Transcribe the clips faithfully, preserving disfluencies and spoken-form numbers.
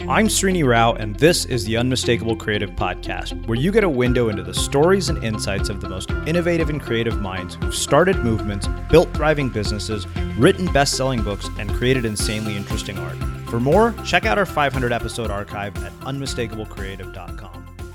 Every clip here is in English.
I'm Srini Rao, and this is the Unmistakable Creative Podcast, where you get a window into the stories and insights of the most innovative and creative minds who've started movements, built thriving businesses, written best-selling books, and created insanely interesting art. For more, check out our five hundred episode archive at unmistakable creative dot com.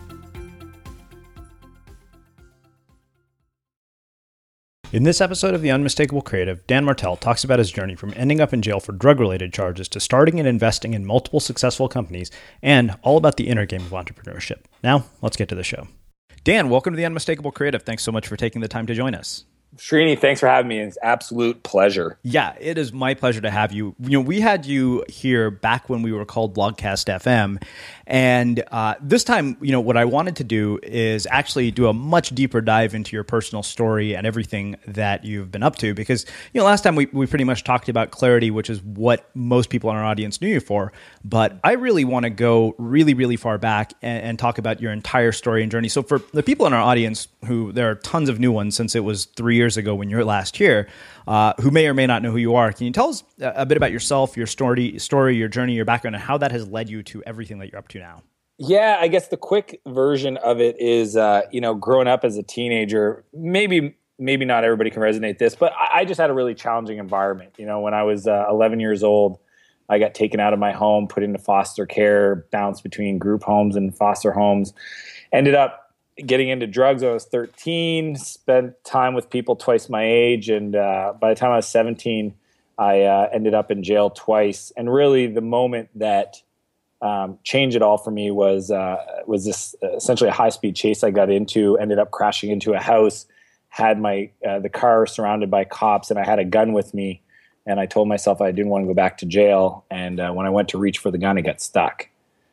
In this episode of The Unmistakable Creative, Dan Martell talks about his journey from ending up in jail for drug-related charges to starting and investing in multiple successful companies, and all about the inner game of entrepreneurship. Now, let's get to the show. Dan, welcome to The Unmistakable Creative. Thanks so much for taking the time to join us. Srini, thanks for having me. It's an absolute pleasure. Yeah, it is my pleasure to have you. You know, we had you here back when we were called Blogcast F M, and uh, this time, you know, what I wanted to do is actually do a much deeper dive into your personal story and everything that you've been up to, because, you know, last time we, we pretty much talked about Clarity, which is what most people in our audience knew you for, but I really want to go really, really far back and, and talk about your entire story and journey. So for the people in our audience, who there are tons of new ones since it was three years ago when you were last here, uh, who may or may not know who you are. Can you tell us a bit about yourself, your story, story, your journey, your background, and how that has led you to everything that you're up to now? Yeah, I guess the quick version of it is, uh, you know, growing up as a teenager, maybe maybe not everybody can resonate this, but I, I just had a really challenging environment. You know, when I was uh, eleven years old, I got taken out of my home, put into foster care, bounced between group homes and foster homes, ended up getting into drugs when I was thirteen, spent time with people twice my age. And uh, by the time I was seventeen, I uh, ended up in jail twice. And really the moment that um, changed it all for me was uh, was this uh, essentially a high-speed chase I got into, ended up crashing into a house, had my uh, the car surrounded by cops, and I had a gun with me. And I told myself I didn't want to go back to jail. And uh, when I went to reach for the gun, it got stuck.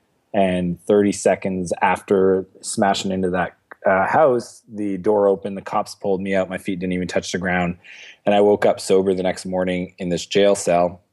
And thirty seconds after smashing into that uh, house, the door opened, the cops pulled me out, my feet didn't even touch the ground. And I woke up sober the next morning in this jail cell.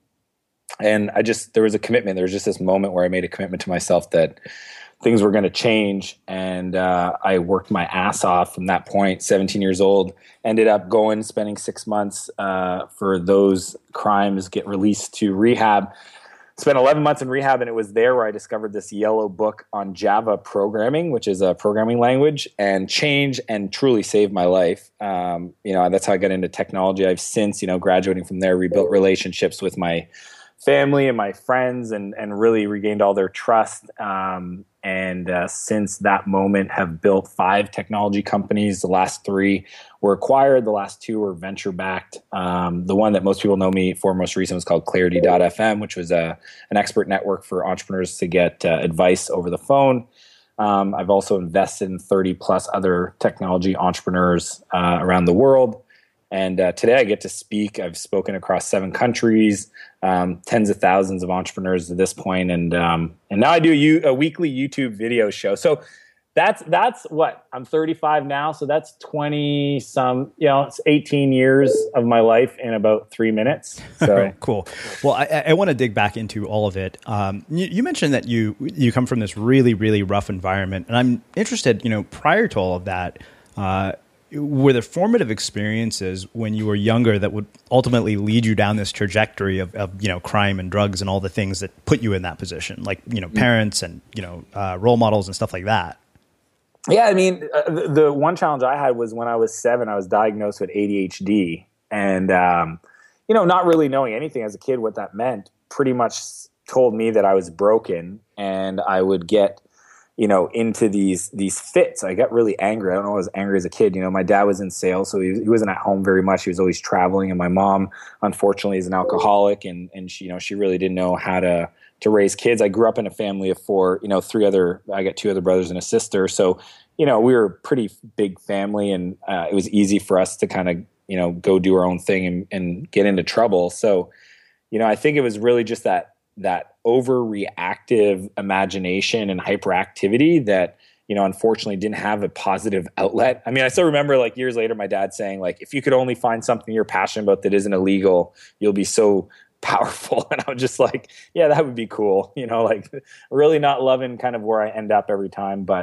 And I just, there was a commitment. There was just this moment where I made a commitment to myself that things were going to change. And uh, I worked my ass off from that point, seventeen years old, ended up going, spending six months uh, for those crimes, get released to rehab. Spent eleven months in rehab, and it was there where I discovered this yellow book on Java programming, which is a programming language, and changed and truly saved my life. Um, you know, that's how I got into technology. I've since, you know, graduating from there, rebuilt relationships with my family and my friends, and and really regained all their trust. Um, and uh, since that moment, have built five technology companies. The last three were acquired. The last two were venture backed. Um, the one that most people know me for most recent was called Clarity dot F M, which was a an expert network for entrepreneurs to get uh, advice over the phone. Um, I've also invested in thirty plus other technology entrepreneurs uh, around the world. And uh, today I get to speak. I've spoken across seven countries, um, tens of thousands of entrepreneurs at this point, and um, and now I do a, U- a weekly YouTube video show. So that's that's what I'm thirty-five now. So that's twenty some, you know, it's eighteen years of my life in about three minutes. So cool. Well, I, I want to dig back into all of it. Um, you, you mentioned that you you come from this really really rough environment, and I'm interested. You know, prior to all of that. Uh, Were there formative experiences when you were younger that would ultimately lead you down this trajectory of, of, you know, crime and drugs and all the things that put you in that position, like, you know, parents and, you know, uh, role models and stuff like that? Yeah, I mean, uh, the, the one challenge I had was when I was seven, I was diagnosed with A D H D, and um, you know, not really knowing anything as a kid what that meant, pretty much told me that I was broken, and I would get, you know, into these these fits. I got really angry. I don't know, I was angry as a kid. You know, my dad was in sales, so he, he wasn't at home very much. He was always traveling. And my mom, unfortunately, is an alcoholic, and and she, you know, she really didn't know how to to raise kids. I grew up in a family of four, you know, three other, I got two other brothers and a sister. So, you know, we were a pretty big family, and uh, it was easy for us to kind of, you know, go do our own thing and, and get into trouble. So, you know, I think it was really just that that overreactive imagination and hyperactivity that, you know, unfortunately didn't have a positive outlet. I mean, I still remember like years later, my dad saying like, if you could only find something you're passionate about that isn't illegal, you'll be so powerful. And I was just like, yeah, that would be cool. You know, like really not loving kind of where I end up every time. But,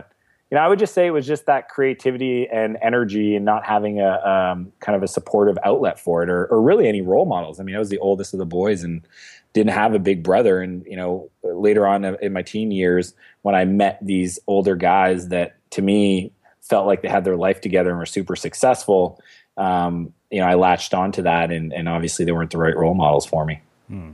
you know, I would just say it was just that creativity and energy and not having a um, kind of a supportive outlet for it, or, or really any role models. I mean, I was the oldest of the boys and didn't have a big brother. And, you know, later on in my teen years, when I met these older guys that to me felt like they had their life together and were super successful, um, you know, I latched onto that, and, and obviously they weren't the right role models for me. Hmm.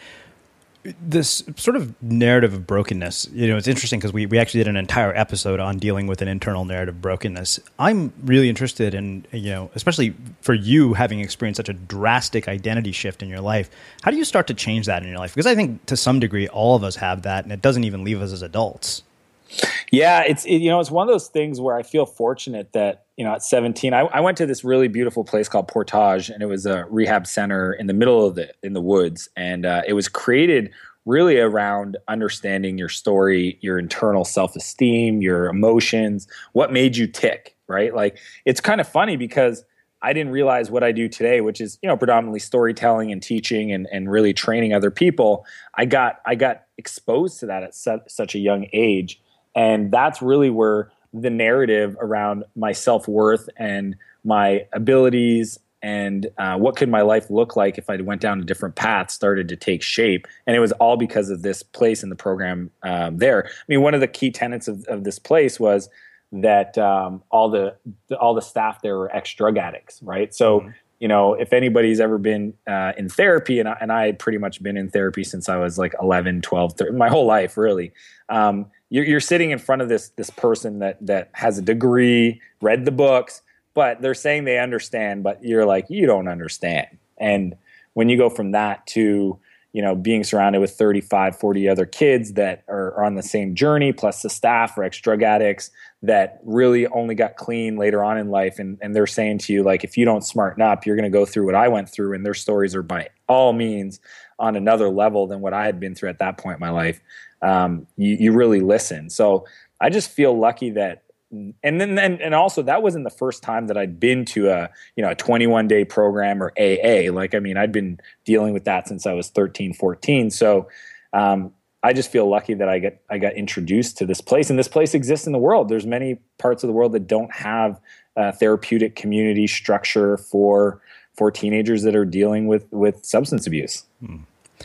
This sort of narrative of brokenness, you know, it's interesting because we, we actually did an entire episode on dealing with an internal narrative brokenness. I'm really interested in, you know, especially for you having experienced such a drastic identity shift in your life. How do you start to change that in your life? Because I think to some degree, all of us have that, and it doesn't even leave us as adults. Yeah, it's it, you know, it's one of those things where I feel fortunate that, you know, at seventeen, I, I went to this really beautiful place called Portage, and it was a rehab center in the middle of the in the woods, and uh, it was created really around understanding your story, your internal self-esteem, your emotions, what made you tick, right? Like, it's kind of funny because I didn't realize what I do today, which is, you know, predominantly storytelling and teaching and, and really training other people. I got I got exposed to that at su- such a young age. And that's really where the narrative around my self-worth and my abilities and uh, what could my life look like if I went down a different path started to take shape. And it was all because of this place in the program um, there. I mean, one of the key tenets of, of this place was that um, all the, the all the staff there were ex-drug addicts, right? So, mm-hmm. you know, if anybody's ever been uh, in therapy, and I, and I had pretty much been in therapy since I was like eleven, twelve, thirteen, my whole life, really. Um, you're, you're sitting in front of this this person that that has a degree, read the books, but they're saying they understand, but you're like, you don't understand. And when you go from that to, you know, being surrounded with thirty-five, forty other kids that are, are on the same journey, plus the staff are ex-drug addicts that really only got clean later on in life. And, and they're saying to you, like, if you don't smarten up, you're going to go through what I went through. And their stories are by all means on another level than what I had been through at that point in my life. Um, you, you really listen. So I just feel lucky that, and then, and, and also that wasn't the first time that I'd been to a, you know, a twenty-one day program or A A. Like, I mean, I'd been dealing with that since I was thirteen, fourteen. So, um, I just feel lucky that I get, I got introduced to this place, and this place exists in the world. There's many parts of the world that don't have a therapeutic community structure for, for teenagers that are dealing with, with substance abuse. Hmm.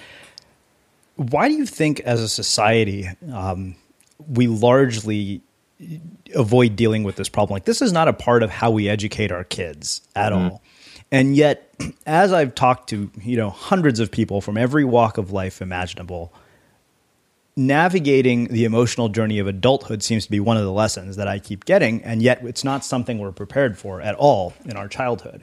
Why do you think as a society, um, we largely avoid dealing with this problem? Like, this is not a part of how we educate our kids at mm-hmm. all. And yet, as I've talked to, you know, hundreds of people from every walk of life imaginable, navigating the emotional journey of adulthood seems to be one of the lessons that I keep getting. And yet it's not something we're prepared for at all in our childhood.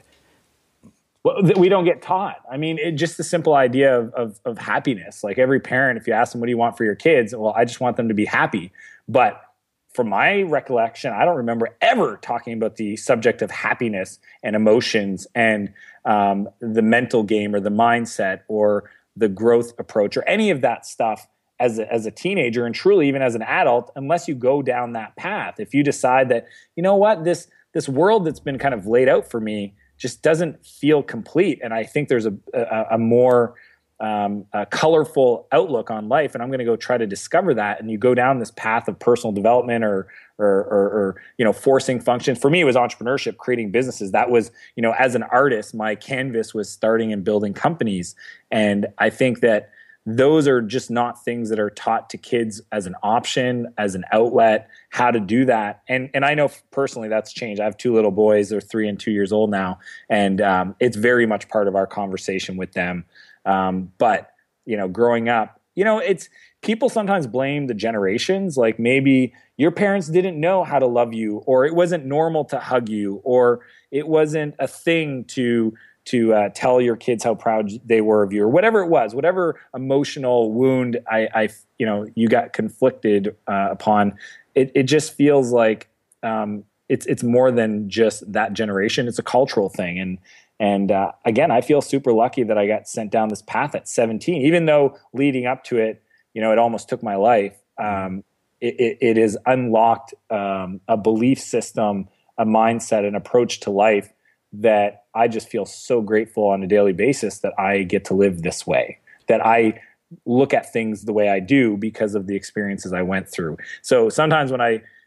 Well, we don't get taught. I mean, it, just the simple idea of, of, of happiness. Like, every parent, if you ask them, what do you want for your kids? Well, I just want them to be happy. But from my recollection, I don't remember ever talking about the subject of happiness and emotions and um, the mental game or the mindset or the growth approach or any of that stuff as a, as a teenager, and truly even as an adult, unless you go down that path. If you decide that, you know what, this this world that's been kind of laid out for me just doesn't feel complete, and I think there's a, a, a more Um, a colorful outlook on life, and I'm going to go try to discover that. And you go down this path of personal development or, or, or, or, you know, forcing functions. For me, it was entrepreneurship, creating businesses. That was, you know, as an artist, my canvas was starting and building companies. And I think that those are just not things that are taught to kids as an option, as an outlet, how to do that. And and I know personally that's changed. I have two little boys. They're three and two years old now. And um, it's very much part of our conversation with them. Um, but, you know, growing up, you know, it's people sometimes blame the generations. Like, maybe your parents didn't know how to love you, or it wasn't normal to hug you, or it wasn't a thing to to uh, tell your kids how proud they were of you, or whatever it was, whatever emotional wound I, I you know, you got conflicted uh, upon. It, it just feels like um, it's it's more than just that generation. It's a cultural thing. And And uh, again, I feel super lucky that I got sent down this path at seventeen, even though leading up to it, you know, it almost took my life. Um, it, it, it has unlocked um, a belief system, a mindset, an approach to life that I just feel so grateful on a daily basis that I get to live this way, that I look at things the way I do because of the experiences I went through. So sometimes when I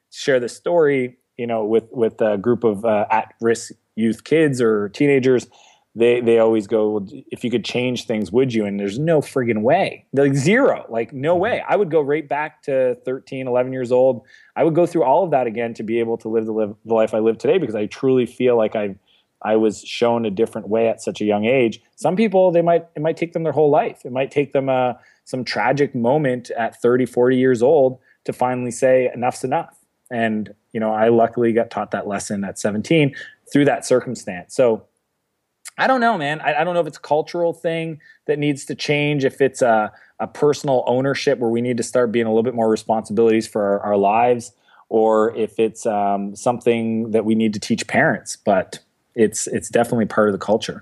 share this story, you know, with with a group of uh, at-risk youth kids or teenagers, they they always go, well, if you could change things, would you? And there's no friggin' way. Like zero. Like no way. I would go right back to thirteen, eleven years old. I would go through all of that again to be able to live the, live, the life I live today, because I truly feel like I I was shown a different way at such a young age. Some people, they might it might take them their whole life. It might take them uh, some tragic moment at thirty, forty years old to finally say enough's enough. And, you know, I luckily got taught that lesson at seventeen through that circumstance. So I don't know, man. I, I don't know if it's a cultural thing that needs to change, if it's a, a personal ownership where we need to start being a little bit more responsibilities for our, our lives, or if it's um, something that we need to teach parents. But it's it's definitely part of the culture.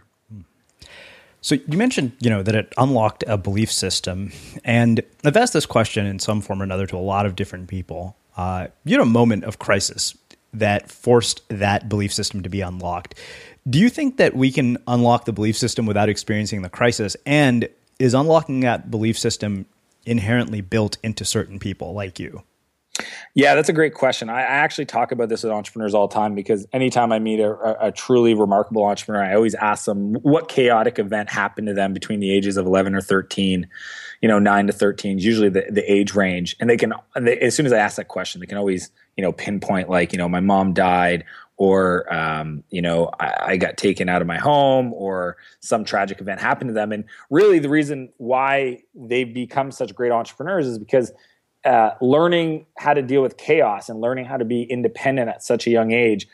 So you mentioned, you know, that it unlocked a belief system, and I've asked this question in some form or another to a lot of different people. Uh, you had a moment of crisis that forced that belief system to be unlocked. Do you think that we can unlock the belief system without experiencing the crisis? And is unlocking that belief system inherently built into certain people like you? Yeah, that's a great question. I, I actually talk about this with entrepreneurs all the time, because anytime I meet a, a, a truly remarkable entrepreneur, I always ask them what chaotic event happened to them between the ages of eleven or thirteen, you know, nine to thirteen, is usually the, the age range. And they can, and they, as soon as I ask that question, they can always, you know, pinpoint, like, you know, my mom died, or, um, you know, I, I got taken out of my home, or some tragic event happened to them. And really the reason why they've become such great entrepreneurs is because Uh, learning how to deal with chaos and learning how to be independent at such a young age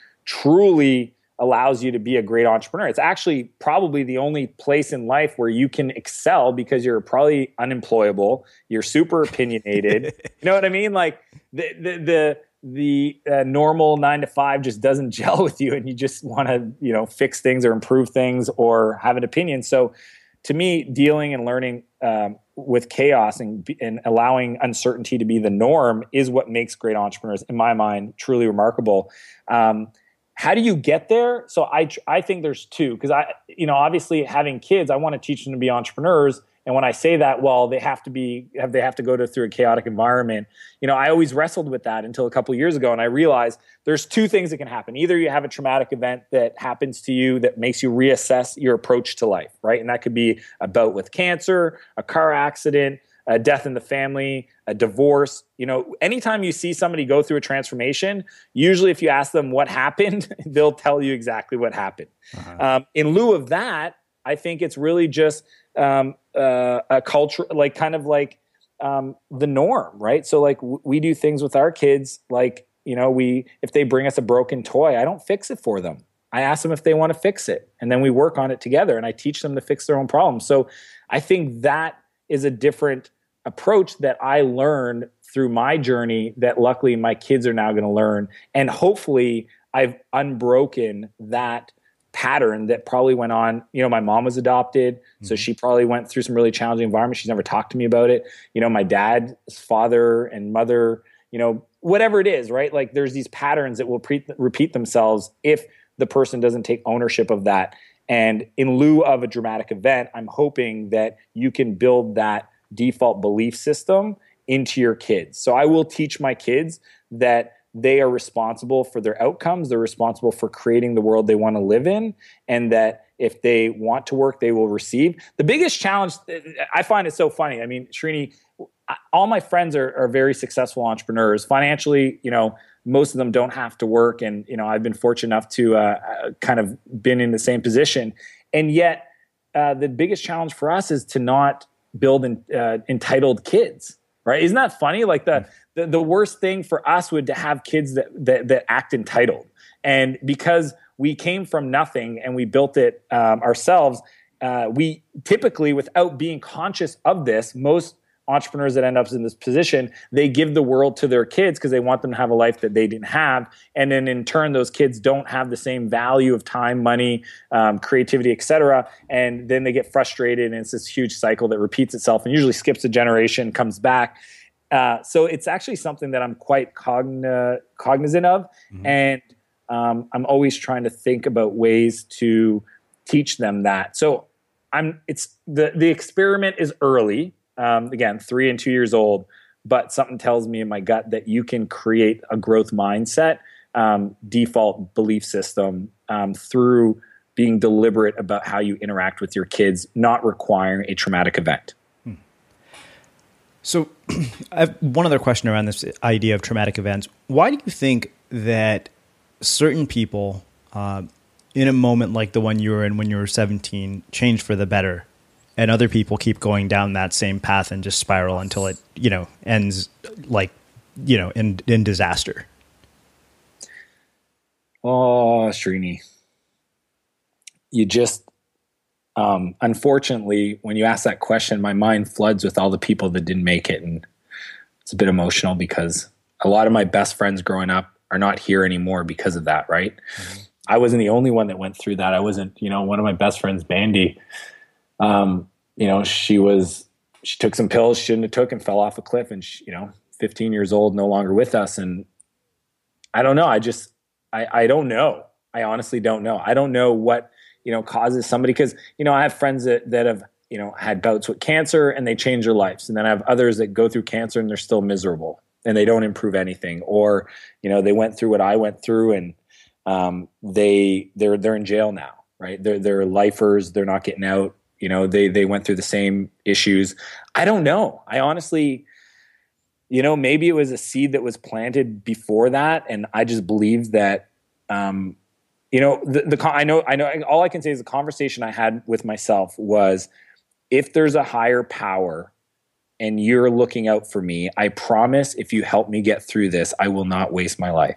truly allows you to be a great entrepreneur. It's actually probably the only place in life where you can excel, because you're probably unemployable. You're super opinionated. You know what I mean? Like the the the, the uh, normal nine to five just doesn't gel with you, and you just want to, you know, fix things or improve things or have an opinion. So to me, dealing and learning um, with chaos and, and allowing uncertainty to be the norm is what makes great entrepreneurs, in my mind, truly remarkable. Um, how do you get there? So I I think there's two, because I you know obviously having kids, I want to teach them to be entrepreneurs. And when I say that, well, they have to be have they have to go to through a chaotic environment. You know, I always wrestled with that until a couple of years ago, and I realized there's two things that can happen. Either you have a traumatic event that happens to you that makes you reassess your approach to life, right? And that could be a bout with cancer, a car accident, a death in the family, a divorce. You know, anytime you see somebody go through a transformation, usually if you ask them what happened, they'll tell you exactly what happened. Uh-huh. Um, in lieu of that, I think it's really just um, uh, a culture, like kind of like um, the norm, right? So like w- we do things with our kids, like, you know, we, if they bring us a broken toy, I don't fix it for them. I ask them if they want to fix it, and then we work on it together, and I teach them to fix their own problems. So I think that is a different approach that I learned through my journey that luckily my kids are now going to learn. And hopefully I've unbroken that pattern that probably went on. You know, my mom was adopted, mm-hmm. so she probably went through some really challenging environments. She's never talked to me about it. You know, my dad's father and mother, you know, whatever it is, right? Like there's these patterns that will pre- repeat themselves if the person doesn't take ownership of that. And in lieu of a dramatic event, I'm hoping that you can build that default belief system into your kids. So I will teach my kids that they are responsible for their outcomes. They're responsible for creating the world they want to live in, and that if they want to work, they will receive. The biggest challenge, I find it so funny. I mean, Srini, all my friends are, are very successful entrepreneurs. Financially, you know, most of them don't have to work. And, you know, I've been fortunate enough to uh, kind of been in the same position. And yet uh, the biggest challenge for us is to not build in, uh, entitled kids, right? Isn't that funny? Like the, the, the worst thing for us would to have kids that, that, that act entitled. And because we came from nothing and we built it um, ourselves, uh, we typically, without being conscious of this, most entrepreneurs that end up in this position, they give the world to their kids because they want them to have a life that they didn't have. And then in turn, those kids don't have the same value of time, money, um, creativity, et cetera. And then they get frustrated, and it's this huge cycle that repeats itself and usually skips a generation, comes back. Uh, so it's actually something that I'm quite cogn- cognizant of. Mm-hmm. And um, I'm always trying to think about ways to teach them that. So I'm, it's the, the experiment is early. Um, again, three and two years old, but something tells me in my gut that you can create a growth mindset, um, default belief system um, through being deliberate about how you interact with your kids, not requiring a traumatic event. Hmm. So I have one other question around this idea of traumatic events. Why do you think that certain people uh, in a moment like the one you were in when you were seventeen change for the better, and other people keep going down that same path and just spiral until it, you know, ends like, you know, in, in disaster? Oh, Srini. You just, um, unfortunately, when you ask that question, my mind floods with all the people that didn't make it. And it's a bit emotional because a lot of my best friends growing up are not here anymore because of that, right? Mm-hmm. I wasn't the only one that went through that. I wasn't, you know, one of my best friends, Bandy, um, you know, she was, she took some pills she shouldn't have took and fell off a cliff, and she, you know, fifteen years old, no longer with us. And I don't know. I just, I, I don't know. I honestly don't know. I don't know what, you know, causes somebody, because, you know, I have friends that, that have, you know, had bouts with cancer and they change their lives. And then I have others that go through cancer and they're still miserable and they don't improve anything. Or, you know, they went through what I went through and um, they, they're, they're in jail now, right? They're, they're lifers. They're not getting out. You know, they, they went through the same issues. I don't know. I honestly, you know, maybe it was a seed that was planted before that. And I just believed that, um, you know, the, the, I know, I know, all I can say is the conversation I had with myself was, if there's a higher power and you're looking out for me, I promise if you help me get through this, I will not waste my life.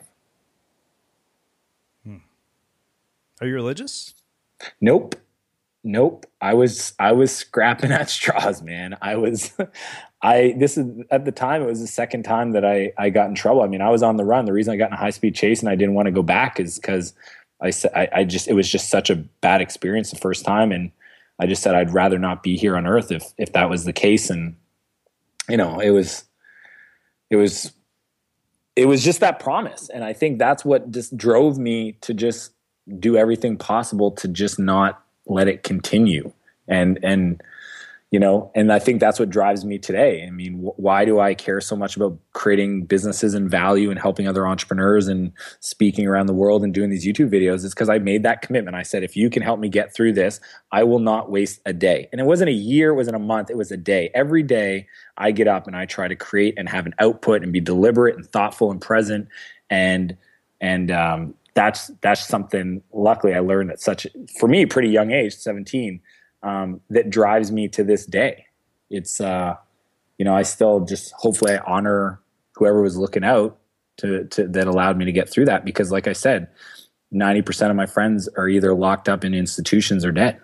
Hmm. Are you religious? Nope. Nope. I was, I was scrapping at straws, man. I was, I, this is at the time, it was the second time that I, I got in trouble. I mean, I was on the run. The reason I got in a high speed chase and I didn't want to go back is because I said, I, I just, it was just such a bad experience the first time. And I just said, I'd rather not be here on earth if, if that was the case. And, you know, it was, it was, it was just that promise. And I think that's what just drove me to just do everything possible to just not let it continue. And, and, you know, and I think that's what drives me today. I mean, wh- why do I care so much about creating businesses and value and helping other entrepreneurs and speaking around the world and doing these YouTube videos? It's because I made that commitment. I said, if you can help me get through this, I will not waste a day. And it wasn't a year, it wasn't a month, it was a day. Every day I get up and I try to create and have an output and be deliberate and thoughtful and present. And, and, um, that's, that's something, luckily I learned at such, for me, pretty young age, seventeen, Um, that drives me to this day. It's, uh, you know, I still just, hopefully I honor whoever was looking out to, to, that allowed me to get through that. Because like I said, ninety percent of my friends are either locked up in institutions or dead.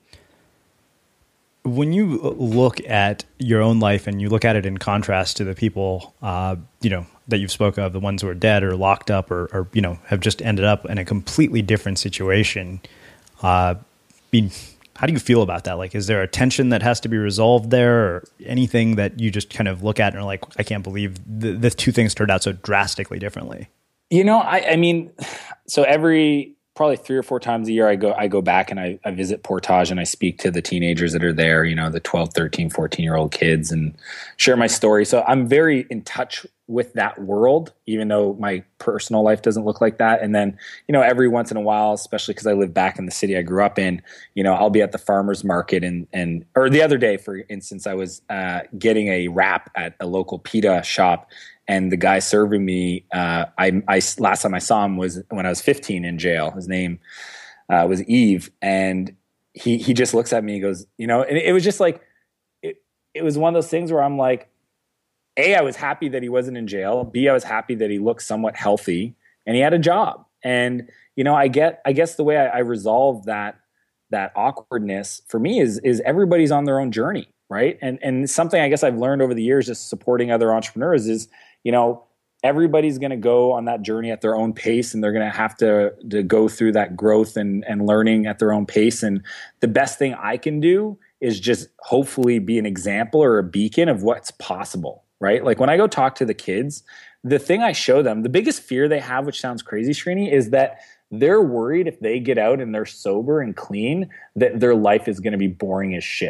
When you look at your own life and you look at it in contrast to the people, uh, you know, that you've spoken of, the ones who are dead or locked up or, or, you know, have just ended up in a completely different situation, uh, being, how do you feel about that? Like, is there a tension that has to be resolved there, or anything that you just kind of look at and are like, I can't believe the, the two things turned out so drastically differently? You know, I, I mean, so every probably three or four times a year, I go I go back and I, I visit Portage and I speak to the teenagers that are there, you know, the twelve, thirteen, fourteen-year-old kids, and share my story. So I'm very in touch with that world, even though my personal life doesn't look like that. And then, you know, every once in a while, especially because I live back in the city I grew up in, you know, I'll be at the farmer's market and, and or the other day, for instance, I was uh, getting a wrap at a local pita shop. And the guy serving me, uh, I, I last time I saw him was when I was fifteen in jail. His name uh, was Eve, and he he just looks at me and goes, you know, and it was just like, it, it was one of those things where I'm like, A, I was happy that he wasn't in jail. B, I was happy that he looked somewhat healthy and he had a job. And you know, I get, I guess the way I, I resolve that that awkwardness for me is is everybody's on their own journey, right? And and something I guess I've learned over the years, just supporting other entrepreneurs, is, you know, everybody's going to go on that journey at their own pace, and they're going to have to to go through that growth and and learning at their own pace. And the best thing I can do is just hopefully be an example or a beacon of what's possible, right? Like when I go talk to the kids, the thing I show them, the biggest fear they have, which sounds crazy, Srini, is that they're worried if they get out and they're sober and clean, that their life is going to be boring as shit.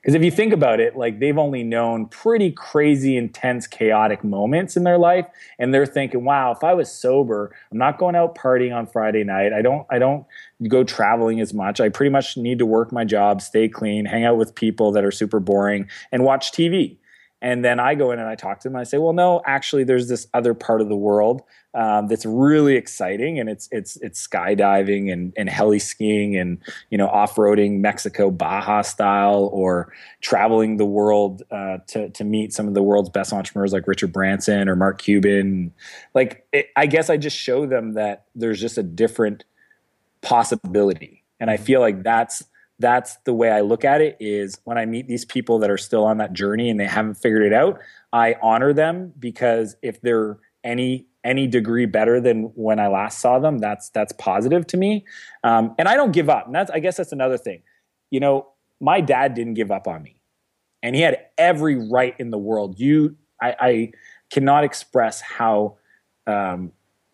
Because if you think about it, like they've only known pretty crazy, intense, chaotic moments in their life, and they're thinking, "Wow, if I was sober, I'm not going out partying on Friday night. I don't, I don't go traveling as much. I pretty much need to work my job, stay clean, hang out with people that are super boring, and watch T V." And then I go in and I talk to them. And I say, "Well, no, actually, there's this other part of the world um, that's really exciting, and it's it's it's skydiving and and heli skiing and you know off-roading Mexico Baja style, or traveling the world uh, to to meet some of the world's best entrepreneurs like Richard Branson or Mark Cuban." Like, it, I guess I just show them that there's just a different possibility, and I feel like that's. That's the way I look at it, is when I meet these people that are still on that journey and they haven't figured it out, I honor them, because if they're any any degree better than when I last saw them, that's that's positive to me. Um, and I don't give up. And that's, I guess that's another thing. You know, my dad didn't give up on me, and he had every right in the world. You, I, I cannot express how um,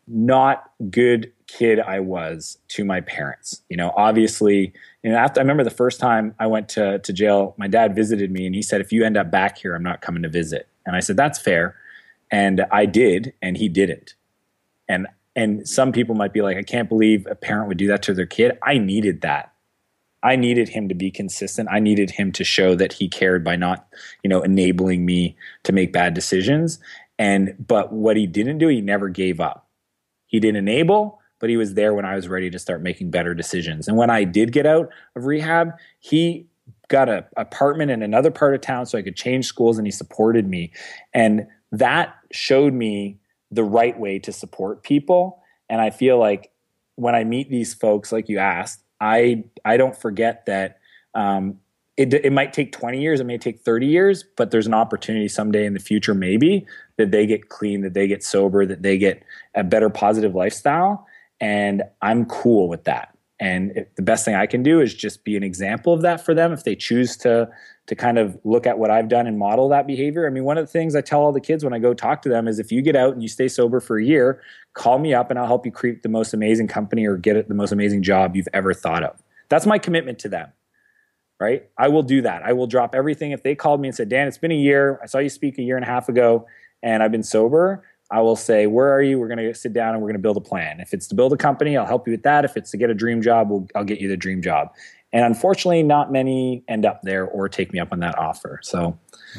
not good kid I was to my parents. You know, obviously, you know, after I remember the first time I went to to jail, my dad visited me and he said, "If you end up back here, I'm not coming to visit." And I said, "That's fair." And I did, and he didn't. And and some people might be like, "I can't believe a parent would do that to their kid." I needed that. I needed him to be consistent. I needed him to show that he cared by not, you know, enabling me to make bad decisions. And but what he didn't do, he never gave up. He didn't enable, but he was there when I was ready to start making better decisions. And when I did get out of rehab, he got an apartment in another part of town so I could change schools, and he supported me. And that showed me the right way to support people. And I feel like when I meet these folks, like you asked, I I don't forget that um, it, it might take twenty years, it may take thirty years, but there's an opportunity someday in the future maybe that they get clean, that they get sober, that they get a better positive lifestyle. And I'm cool with that. And it, the best thing I can do is just be an example of that for them if they choose to to kind of look at what I've done and model that behavior. I mean, one of the things I tell all the kids when I go talk to them is, if you get out and you stay sober for a year, call me up and I'll help you create the most amazing company or get the most amazing job you've ever thought of. That's my commitment to them, right? I will do that. I will drop everything. If they called me and said, "Dan, it's been a year. I saw you speak a year and a half ago and I've been sober," I will say, "Where are you? We're going to sit down and we're going to build a plan. If it's to build a company, I'll help you with that. If it's to get a dream job, we'll, I'll get you the dream job." And unfortunately, not many end up there or take me up on that offer. So,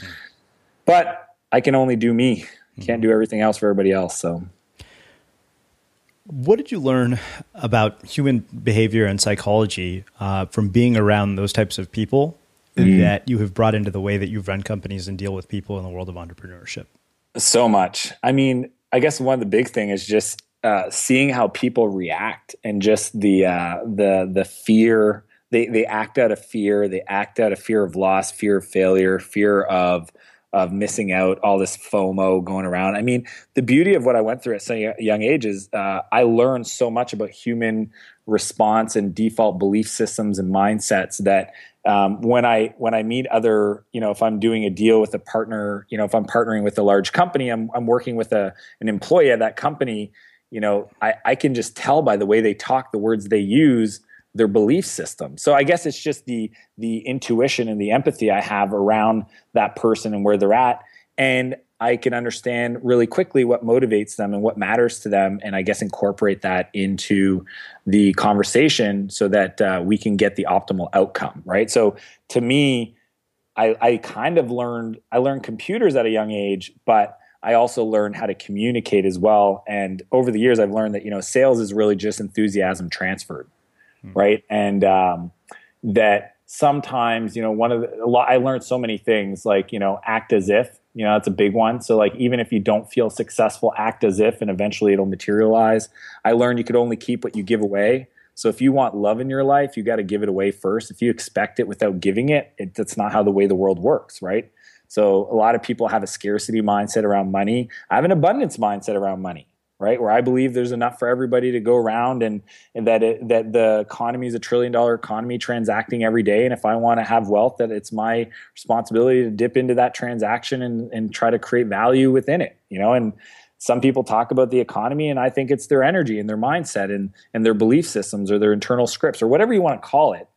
but I can only do me. Can't do everything else for everybody else. So, what did you learn about human behavior and psychology uh, from being around those types of people mm. that you have brought into the way that you've run companies and deal with people in the world of entrepreneurship? So much. I mean, I guess one of the big thing is just uh, seeing how people react, and just the uh, the the fear. They they act out of fear. They act out of fear of loss, fear of failure, fear of of missing out. All this FOMO going around. I mean, the beauty of what I went through at such a young age is uh, I learned so much about human response and default belief systems and mindsets that. Um, when I when I meet other, you know, if I'm doing a deal with a partner, you know, if I'm partnering with a large company, I'm I'm working with a an employee at that company, you know, I, I can just tell by the way they talk, the words they use, their belief system. So I guess it's just the the intuition and the empathy I have around that person and where they're at, and I can understand really quickly what motivates them and what matters to them, and I guess incorporate that into the conversation so that uh, we can get the optimal outcome, right? So to me, I, I kind of learned, I learned computers at a young age, but I also learned how to communicate as well. And over the years, I've learned that, you know, sales is really just enthusiasm transferred, mm-hmm. right? And um, that sometimes, you know, one of the, a lot, I learned so many things, like, you know, act as if. You know, that's a big one. So like, even if you don't feel successful, act as if, and eventually it'll materialize. I learned you could only keep what you give away. So if you want love in your life, you got to give it away first. If you expect it without giving it, it, that's not how the way the world works, right? So a lot of people have a scarcity mindset around money. I have an abundance mindset around money, right? Where I believe there's enough for everybody to go around, and, and that it, that the economy is a trillion dollar economy transacting every day. And if I want to have wealth, that it's my responsibility to dip into that transaction and, and try to create value within it, you know? And some people talk about the economy, and I think it's their energy and their mindset and, and their belief systems or their internal scripts or whatever you want to call it. Mm-hmm.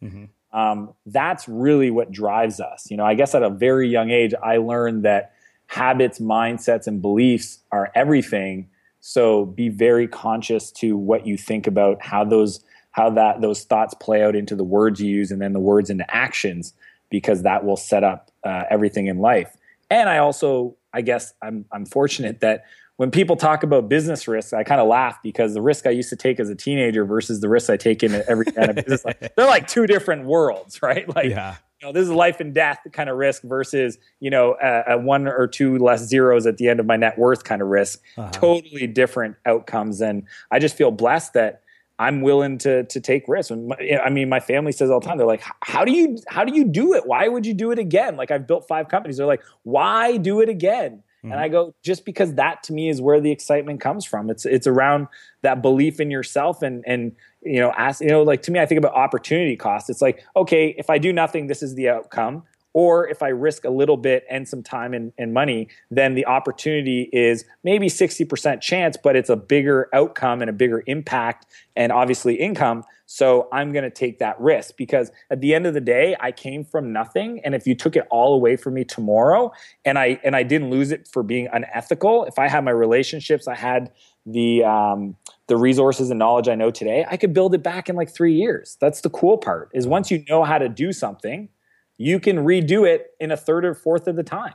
Um, that's really what drives us. You know, I guess at a very young age, I learned that habits, mindsets, and beliefs are everything. So be very conscious to what you think about, how those how that those thoughts play out into the words you use, and then the words into actions, because that will set up uh, everything in life. And I also, I guess, I'm I'm fortunate that when people talk about business risks, I kind of laugh, because the risk I used to take as a teenager versus the risks I take in every kind of business, like, they're like two different worlds, right? Like, yeah. you know, this is life and death kind of risk versus, you know, a, a one or two less zeros at the end of my net worth kind of risk. Uh-huh. Totally different outcomes. And I just feel blessed that I'm willing to to take risks. I mean, my family says all the time, they're like, how do you how do you do it? Why would you do it again? Like, I've built five companies. They're like, why do it again? And I go, just because that to me is where the excitement comes from. It's it's around that belief in yourself, and and you know, ask, you know, like, to me, I think about opportunity cost. It's like, okay, if I do nothing, this is the outcome. Or if I risk a little bit and some time and, and money, then the opportunity is maybe sixty percent chance, but it's a bigger outcome and a bigger impact and obviously income. So I'm going to take that risk, because at the end of the day, I came from nothing. And if you took it all away from me tomorrow, and I and I didn't lose it for being unethical, if I had my relationships, I had the um, the resources and knowledge I know today, I could build it back in like three years. That's the cool part, is once you know how to do something, you can redo it in a third or fourth of the time.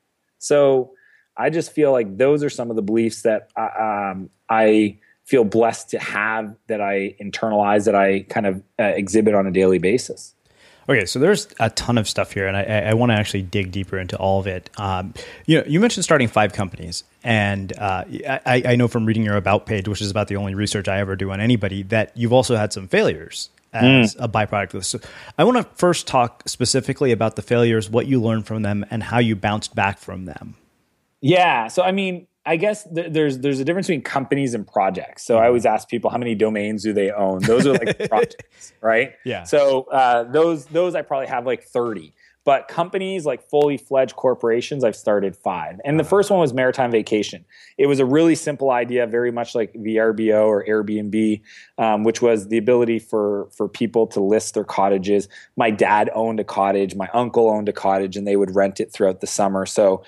So I just feel like those are some of the beliefs that I, um, I feel blessed to have, that I internalize, that I kind of uh, exhibit on a daily basis. Okay, so there's a ton of stuff here, and I, I want to actually dig deeper into all of it. Um, you know, you mentioned starting five companies, and uh, I, I know from reading your About page, which is about the only research I ever do on anybody, that you've also had some failures as mm. a byproduct of this. So I want to first talk specifically about the failures, what you learned from them, and how you bounced back from them. Yeah. So, I mean, I guess th- there's there's a difference between companies and projects. So I always ask people, how many domains do they own? Those are like projects, right? Yeah. So uh, those those I probably have like thirty. But companies, like fully fledged corporations, I've started five. And the first one was Maritime Vacation. It was a really simple idea, very much like V R B O or Airbnb, um, which was the ability for, for people to list their cottages. My dad owned a cottage. My uncle owned a cottage, and they would rent it throughout the summer. So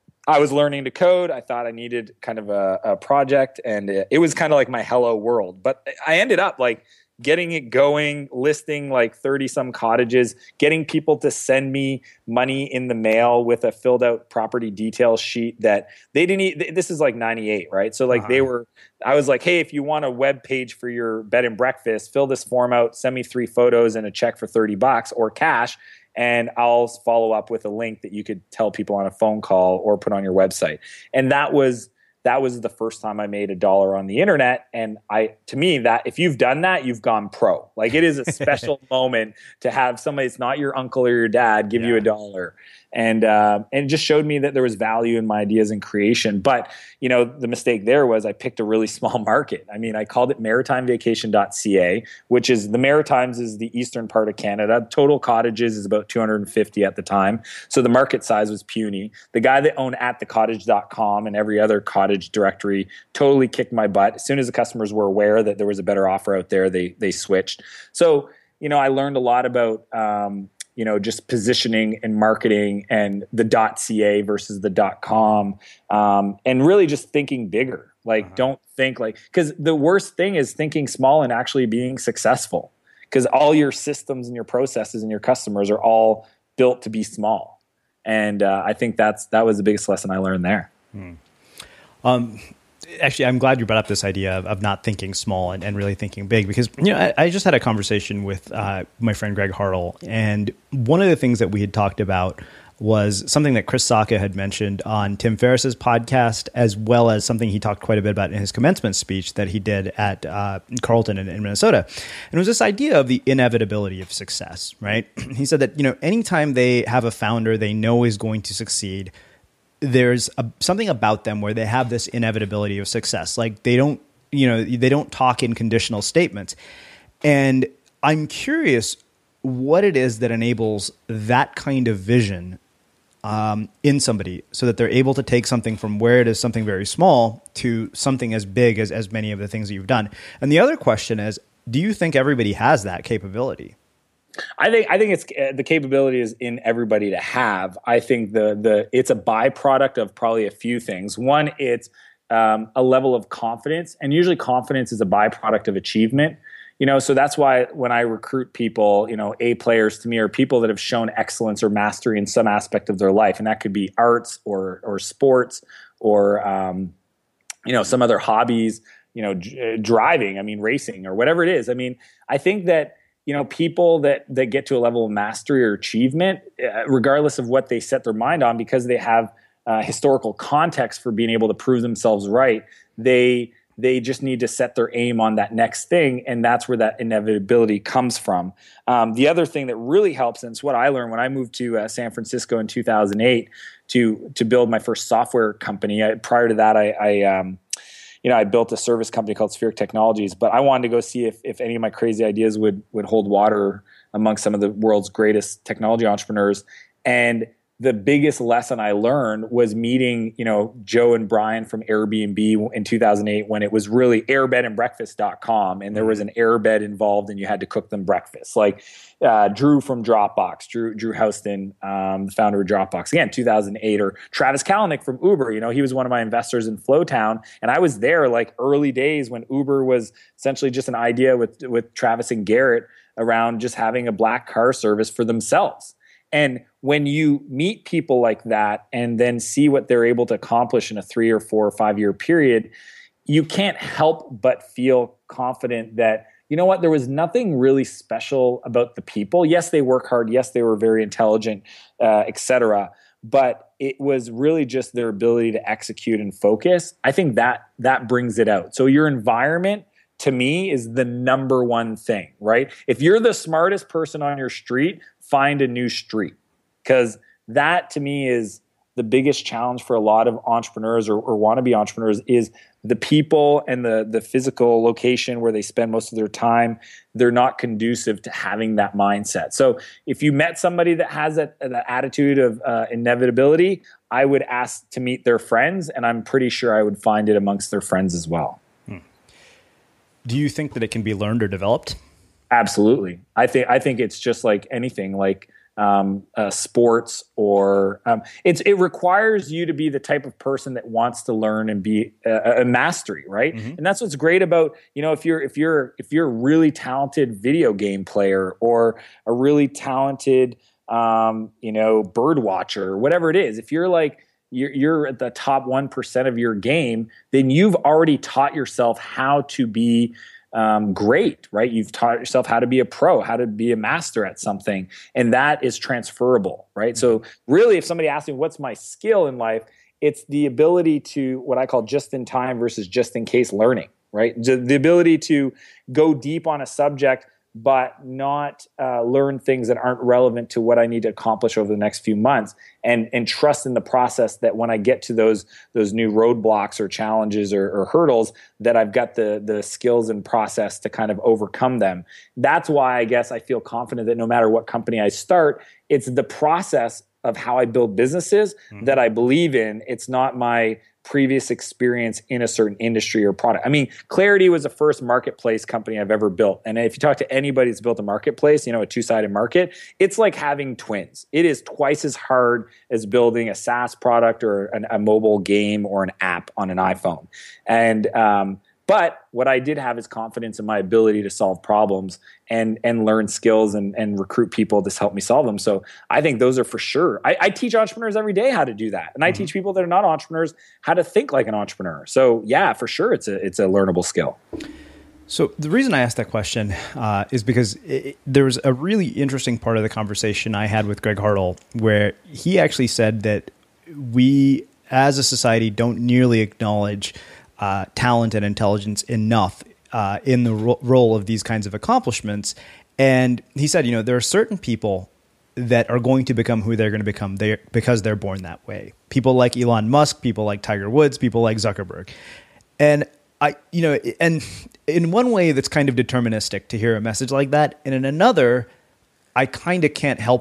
I was learning to code. I thought I needed kind of a, a project, and it, it was kind of like my hello world. But I ended up like getting it going, listing like thirty some cottages, getting people to send me money in the mail with a filled out property details sheet that they didn't eat. This is like ninety-eight, right? So like uh-huh. they were, I was like, hey, if you want a web page for your bed and breakfast, fill this form out, send me three photos and a check for thirty bucks or cash. And I'll follow up with a link that you could tell people on a phone call or put on your website. And that was that was the first time I made a dollar on the internet. And I, to me, that if you've done that, you've gone pro. Like, it is a special moment to have somebody, it's not your uncle or your dad, give yeah. you a dollar. And uh, and it just showed me that there was value in my ideas and creation. But, you know, the mistake there was I picked a really small market. I mean, I called it maritime vacation dot c a, which is, the Maritimes is the eastern part of Canada. Total cottages is about two hundred fifty at the time. So the market size was puny. The guy that owned at the cottage dot com and every other cottage directory totally kicked my butt. As soon as the customers were aware that there was a better offer out there, they they switched. So, you know, I learned a lot about um, you know, just positioning and marketing, and the .ca versus the .com, um, and really just thinking bigger. Like, uh-huh. don't think like, because the worst thing is thinking small and actually being successful, because all your systems and your processes and your customers are all built to be small. And uh, I think that's that was the biggest lesson I learned there. Hmm. Um, Actually, I'm glad you brought up this idea of, of not thinking small and, and really thinking big, because, you know, I, I just had a conversation with uh, my friend Greg Hartle, and one of the things that we had talked about was something that Chris Sacca had mentioned on Tim Ferriss's podcast, as well as something he talked quite a bit about in his commencement speech that he did at uh, Carleton in, in Minnesota. And it was this idea of the inevitability of success, right? He said that, you know, anytime they have a founder they know is going to succeed, there's a, something about them where they have this inevitability of success. Like, they don't, you know, they don't talk in conditional statements. And I'm curious what it is that enables that kind of vision um, in somebody, so that they're able to take something from where it is something very small to something as big as, as many of the things that you've done. And the other question is, do you think everybody has that capability? I think I think it's uh, the capability is in everybody to have. I think the the it's a byproduct of probably a few things. One, it's um, a level of confidence, and usually confidence is a byproduct of achievement. You know, so that's why when I recruit people, you know, A players to me are people that have shown excellence or mastery in some aspect of their life, and that could be arts or or sports or um, you know, some other hobbies. You know, d- driving. I mean, racing or whatever it is. I mean, I think that. You know, people that, that get to a level of mastery or achievement, uh, regardless of what they set their mind on, because they have uh, historical context for being able to prove themselves right, they they just need to set their aim on that next thing, and that's where that inevitability comes from. Um, the other thing that really helps, and it's what I learned when I moved to uh, San Francisco in two thousand eight to to build my first software company. I, prior to that, I, I um, you know, I built a service company called Spheric Technologies, but I wanted to go see if, if any of my crazy ideas would would hold water among some of the world's greatest technology entrepreneurs. And the biggest lesson I learned was meeting, you know, Joe and Brian from Airbnb in two thousand eight when it was really airbed and breakfast dot com, and there was an airbed involved and you had to cook them breakfast. Like uh, Drew from Dropbox, Drew Drew Houston, um, the founder of Dropbox, again, two thousand eight, or Travis Kalanick from Uber. You know, he was one of my investors in Flowtown, and I was there like early days when Uber was essentially just an idea with with Travis and Garrett around just having a black car service for themselves. And when you meet people like that and then see what they're able to accomplish in a three or four or five year period, you can't help but feel confident that, you know what, there was nothing really special about the people. Yes, they work hard. Yes, they were very intelligent, uh, et cetera. But it was really just their ability to execute and focus. I think that that brings it out. So your environment, to me, is the number one thing, right? If you're the smartest person on your street, find a new street, because that to me is the biggest challenge for a lot of entrepreneurs or, or wannabe entrepreneurs is the people and the the physical location where they spend most of their time. They're not conducive to having that mindset. So if you met somebody that has that, that attitude of uh, inevitability, I would ask to meet their friends, and I'm pretty sure I would find it amongst their friends as well. Hmm. Do you think that it can be learned or developed? Absolutely. I think I think it's just like anything, like um, uh, sports or um, it's it requires you to be the type of person that wants to learn and be a, a mastery, right? Mm-hmm. And that's what's great about, you know, if you're if you're if you're a really talented video game player or a really talented um, you know, bird watcher or whatever it is, if you're like you're, you're at the top one percent of your game, then you've already taught yourself how to be Um, great, right? You've taught yourself how to be a pro, how to be a master at something, and that is transferable, right? Mm-hmm. So really, if somebody asks me, what's my skill in life? It's the ability to, what I call just in time versus just in case learning, right? The ability to go deep on a subject, but not uh, learn things that aren't relevant to what I need to accomplish over the next few months, and and trust in the process that when I get to those those new roadblocks or challenges or, or hurdles, that I've got the the skills and process to kind of overcome them. That's why I guess I feel confident that no matter what company I start, it's the process of how I build businesses mm-hmm. that I believe in. It's not my previous experience in a certain industry or product. I mean, Clarity was the first marketplace company I've ever built. And if you talk to anybody that's built a marketplace, you know, a two-sided market, it's like having twins. It is twice as hard as building a SaaS product or an, a mobile game or an app on an iPhone. And, um, but what I did have is confidence in my ability to solve problems and and learn skills and, and recruit people to help me solve them. So I think those are for sure. I, I teach entrepreneurs every day how to do that. And I mm-hmm. teach people that are not entrepreneurs how to think like an entrepreneur. So yeah, for sure, it's a it's a learnable skill. So the reason I asked that question uh, is because it, there was a really interesting part of the conversation I had with Greg Hartle where he actually said that we as a society don't nearly acknowledge Uh, talent and intelligence enough uh, in the ro- role of these kinds of accomplishments. And he said, you know, there are certain people that are going to become who they're going to become they because they're born that way. People like Elon Musk, people like Tiger Woods, people like Zuckerberg. And I, you know, and in one way that's kind of deterministic to hear a message like that. And in another, I kind of can't help but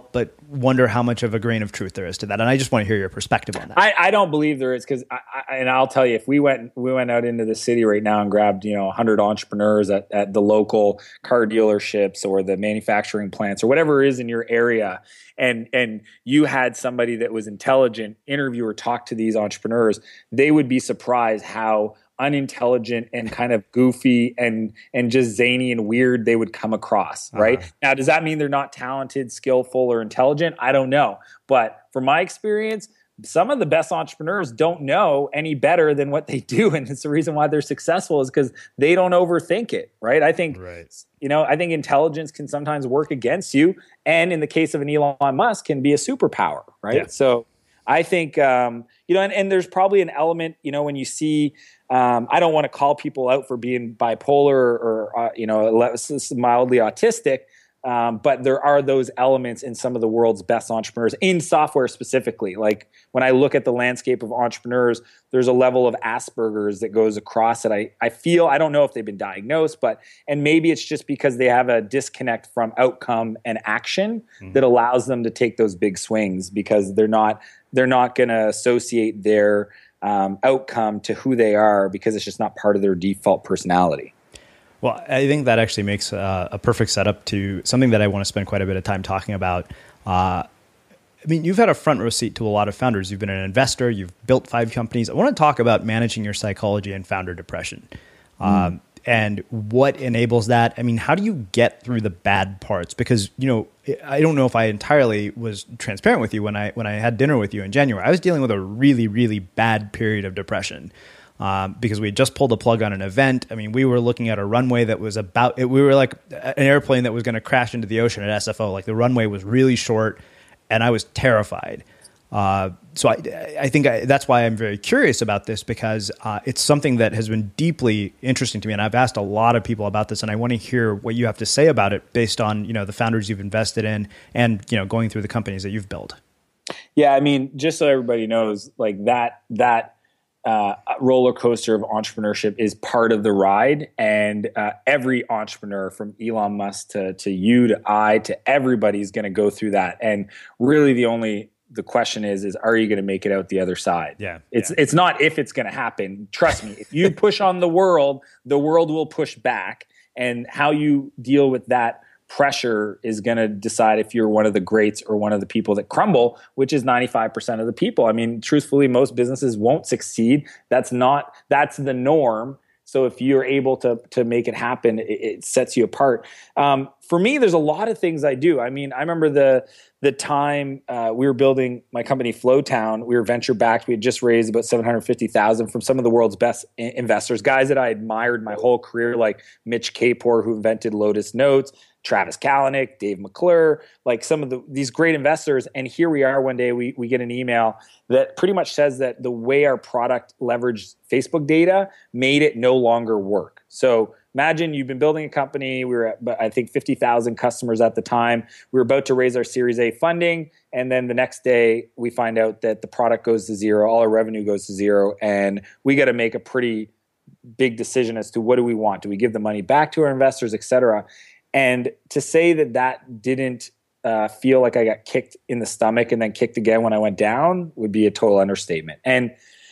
wonder how much of a grain of truth there is to that. And I just want to hear your perspective on that. I, I don't believe there is, because I, I, and I'll tell you, if we went we went out into the city right now and grabbed, you know, one hundred entrepreneurs at, at the local car dealerships or the manufacturing plants or whatever is in your area, and and you had somebody that was intelligent interview or talk to these entrepreneurs, they would be surprised how unintelligent and kind of goofy and and just zany and weird they would come across, right? Uh-huh. Now, does that mean they're not talented, skillful, or intelligent? I don't know. But from my experience, some of the best entrepreneurs don't know any better than what they do. And it's the reason why they're successful is because they don't overthink it, right? I think, right. you know, I think intelligence can sometimes work against you. And in the case of an Elon Musk, can be a superpower, right? Yeah. So I think, um, you know, and, and there's probably an element, you know, when you see, um, I don't want to call people out for being bipolar or, or uh, you know, mildly autistic, um, but there are those elements in some of the world's best entrepreneurs in software specifically. Like when I look at the landscape of entrepreneurs, there's a level of Asperger's that goes across it. I, I feel, I don't know if they've been diagnosed, but, and maybe it's just because they have a disconnect from outcome and action mm-hmm. that allows them to take those big swings, because they're not, they're not going to associate their um, outcome to who they are, because it's just not part of their default personality. Well, I think that actually makes uh, a perfect setup to something that I want to spend quite a bit of time talking about. Uh, I mean, you've had a front row seat to a lot of founders. You've been an investor. You've built five companies. I want to talk about managing your psychology and founder depression um, mm. and what enables that. I mean, how do you get through the bad parts? Because, you know, I don't know if I entirely was transparent with you when I when I had dinner with you in January. I was dealing with a really, really bad period of depression. Um, because we had just pulled the plug on an event. I mean, we were looking at a runway that was about, we were like an airplane that was going to crash into the ocean at S F O. Like the runway was really short and I was terrified. Uh, so I, I think I, that's why I'm very curious about this, because uh, it's something that has been deeply interesting to me. And I've asked a lot of people about this, and I want to hear what you have to say about it based on, you know, the founders you've invested in and, you know, going through the companies that you've built. Yeah. I mean, just so everybody knows, like that, that, Uh, roller coaster of entrepreneurship is part of the ride, and uh, every entrepreneur, from Elon Musk to to you to I to everybody, is going to go through that. And really, the only the question is is are you going to make it out the other side? Yeah, it's yeah. it's not if it's going to happen. Trust me, if you push on the world, the world will push back, and how you deal with that pressure is going to decide if you're one of the greats or one of the people that crumble, which is ninety-five percent of the people. I mean, truthfully, most businesses won't succeed. That's not, that's the norm. So if you're able to to make it happen, it, it sets you apart. Um, for me, there's a lot of things I do. I mean, I remember the the time uh, we were building my company Flowtown. We were venture backed. We had just raised about seven hundred fifty thousand dollars from some of the world's best I- investors, guys that I admired my whole career, like Mitch Kapor, who invented Lotus Notes, Travis Kalanick, Dave McClure, like some of the, these great investors. And here we are one day, we we get an email that pretty much says that the way our product leveraged Facebook data made it no longer work. So imagine you've been building a company. We were at, I think, fifty thousand customers at the time. We were about to raise our Series A funding. And then the next day we find out that the product goes to zero. All our revenue goes to zero. And we got to make a pretty big decision as to what do we want? Do we give the money back to our investors, et cetera? And to say that that didn't uh, feel like I got kicked in the stomach and then kicked again when I went down would be a total understatement. And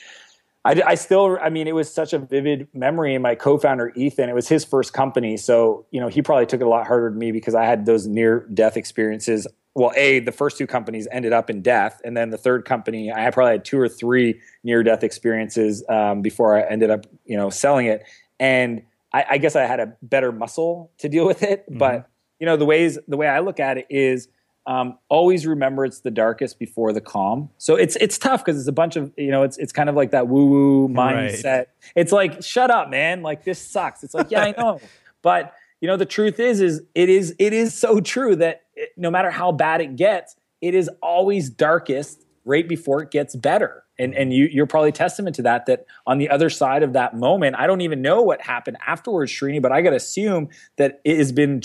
I, I still, I mean, it was such a vivid memory. And my co-founder, Ethan, it was his first company. So, you know, he probably took it a lot harder than me because I had those near-death experiences. Well, A, the first two companies ended up in death. And then the third company, I probably had two or three near-death experiences um, before I ended up, you know, selling it. And I, I guess I had a better muscle to deal with it. Mm-hmm. But, you know, the ways, the way I look at it is um, always remember it's the darkest before the calm. So it's it's tough because it's a bunch of, you know, it's it's kind of like that woo-woo mindset. Right. It's like, shut up, man. Like, this sucks. It's like, yeah, I know. But, you know, the truth is, is it is it is so true that it, no matter how bad it gets, it is always darkest right before it gets better. And and you, you're probably testament to that, that on the other side of that moment, I don't even know what happened afterwards, Srini, but I got to assume that it has been just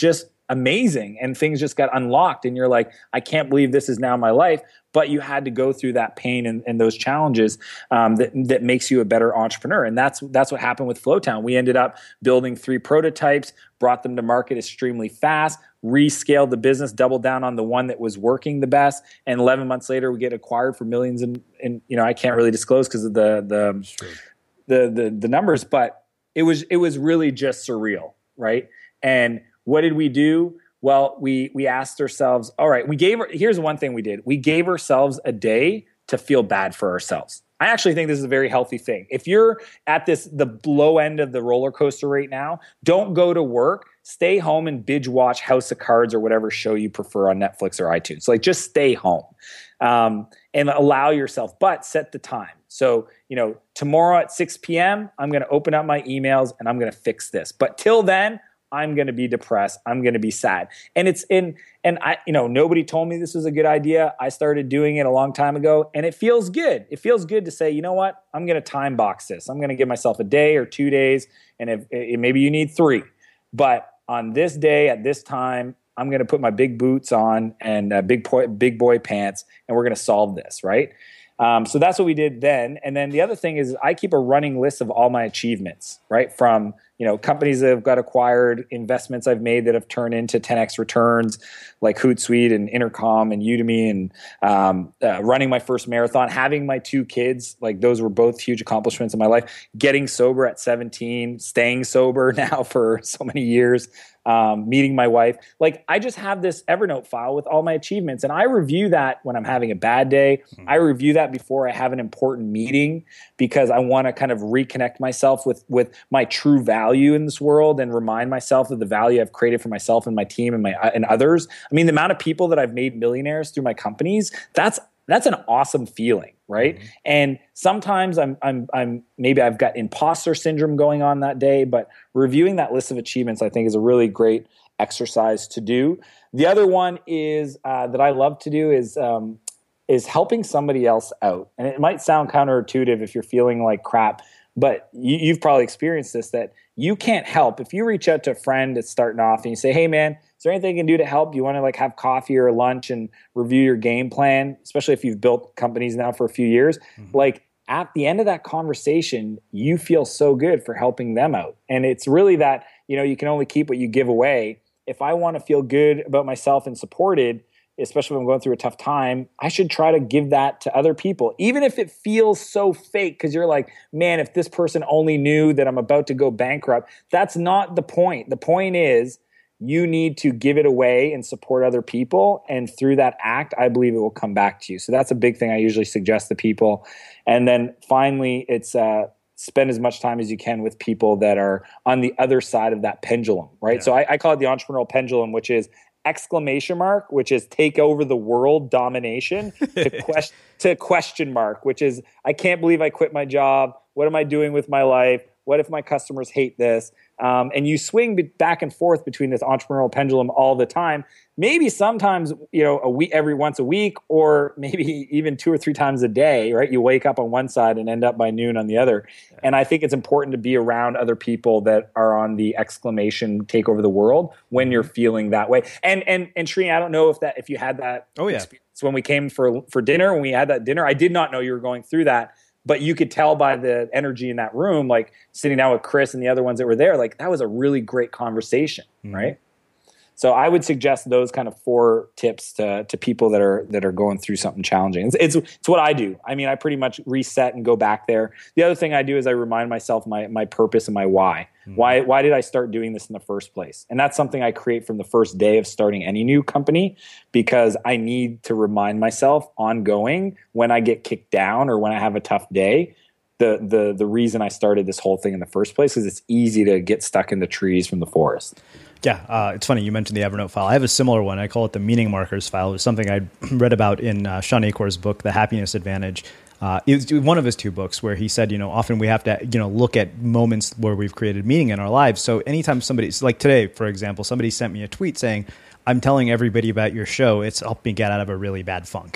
amazing and things just got unlocked and you're like, I can't believe this is now my life. But you had to go through that pain and, and those challenges um, that that makes you a better entrepreneur. And that's that's what happened with Flowtown. We ended up building three prototypes, brought them to market extremely fast, rescaled the business, doubled down on the one that was working the best. And eleven months later, we get acquired for millions. And, and you know, I can't really disclose because of the the, sure. the the the numbers, but it was it was really just surreal, right? And what did we do? Well, we we asked ourselves, all right, we gave, here's one thing we did. We gave ourselves a day to feel bad for ourselves. I actually think this is a very healthy thing. If you're at this, the low end of the roller coaster right now, don't go to work, stay home and binge watch House of Cards or whatever show you prefer on Netflix or iTunes. Like just stay home um, and allow yourself, but set the time. So, you know, tomorrow at six p.m., I'm going to open up my emails and I'm going to fix this. But till then, I'm going to be depressed. I'm going to be sad. And it's in, and I, you know, nobody told me this was a good idea. I started doing it a long time ago and it feels good. It feels good to say, you know what, I'm going to time box this. I'm going to give myself a day or two days. And if, if maybe you need three, but on this day at this time, I'm going to put my big boots on and uh, big boy, big boy pants, and we're going to solve this. Right. Um, so that's what we did then. And then the other thing is I keep a running list of all my achievements, right? From, you know, companies that have got acquired, investments I've made that have turned into ten X returns, like Hootsuite and Intercom and Udemy, and um, uh, running my first marathon, having my two kids, like those were both huge accomplishments in my life. Getting sober at seventeen, staying sober now for so many years, um, meeting my wife. Like I just have this Evernote file with all my achievements, and I review that when I'm having a bad day. Mm-hmm. I review that before I have an important meeting because I want to kind of reconnect myself with with my true value in this world and remind myself of the value I've created for myself and my team and my and others. I mean, the amount of people that I've made millionaires through my companies, that's that's an awesome feeling, right? Mm-hmm. And sometimes I'm I'm I'm maybe I've got imposter syndrome going on that day, but reviewing that list of achievements I think is a really great exercise to do. The other one is uh, that I love to do is um, is helping somebody else out. And it might sound counterintuitive if you're feeling like crap, but you, you've probably experienced this, that you can't help. If you reach out to a friend that's starting off and you say, hey man, is there anything I can do to help? Do you want to like have coffee or lunch and review your game plan? Especially if you've built companies now for a few years. Mm-hmm. Like at the end of that conversation, you feel so good for helping them out. And it's really that, you know, you can only keep what you give away. If I want to feel good about myself and supported, especially when I'm going through a tough time, I should try to give that to other people, even if it feels so fake, because you're like, man, if this person only knew that I'm about to go bankrupt. That's not the point. The point is you need to give it away and support other people. And through that act, I believe it will come back to you. So that's a big thing I usually suggest to people. And then finally, it's uh, spend as much time as you can with people that are on the other side of that pendulum, right? Yeah. So I, I call it the entrepreneurial pendulum, which is exclamation mark, which is take over the world domination, to, quest- to question mark, which is I can't believe I quit my job. What am I doing with my life? What if my customers hate this? Um, and you swing be- back and forth between this entrepreneurial pendulum all the time. Maybe sometimes, you know, a week, every once a week, or maybe even two or three times a day, right? You wake up on one side and end up by noon on the other. Yeah. And I think it's important to be around other people that are on the exclamation take over the world when you're feeling that way. And and and Srini, I don't know if that if you had that oh, yeah. experience when we came for for dinner, when we had that dinner. I did not know you were going through that. But you could tell by the energy in that room, like sitting down with Chris and the other ones that were there, like that was a really great conversation, mm-hmm. right? So I would suggest those kind of four tips to to people that are that are going through something challenging. It's, it's it's what I do. I mean, I pretty much reset and go back there. The other thing I do is I remind myself my my purpose and my why. Mm-hmm. Why why did I start doing this in the first place? And that's something I create from the first day of starting any new company, because I need to remind myself ongoing when I get kicked down or when I have a tough day, the the the reason I started this whole thing in the first place, is it's easy to get stuck in the trees from the forest. Yeah, uh, it's funny you mentioned the Evernote file. I have a similar one. I call it the meaning markers file. It was something I read about in uh, Sean Acor's book, The Happiness Advantage. Uh, it was one of his two books where he said, you know, often we have to, you know, look at moments where we've created meaning in our lives. So anytime somebody's like today, for example, somebody sent me a tweet saying, I'm telling everybody about your show. It's helped me get out of a really bad funk.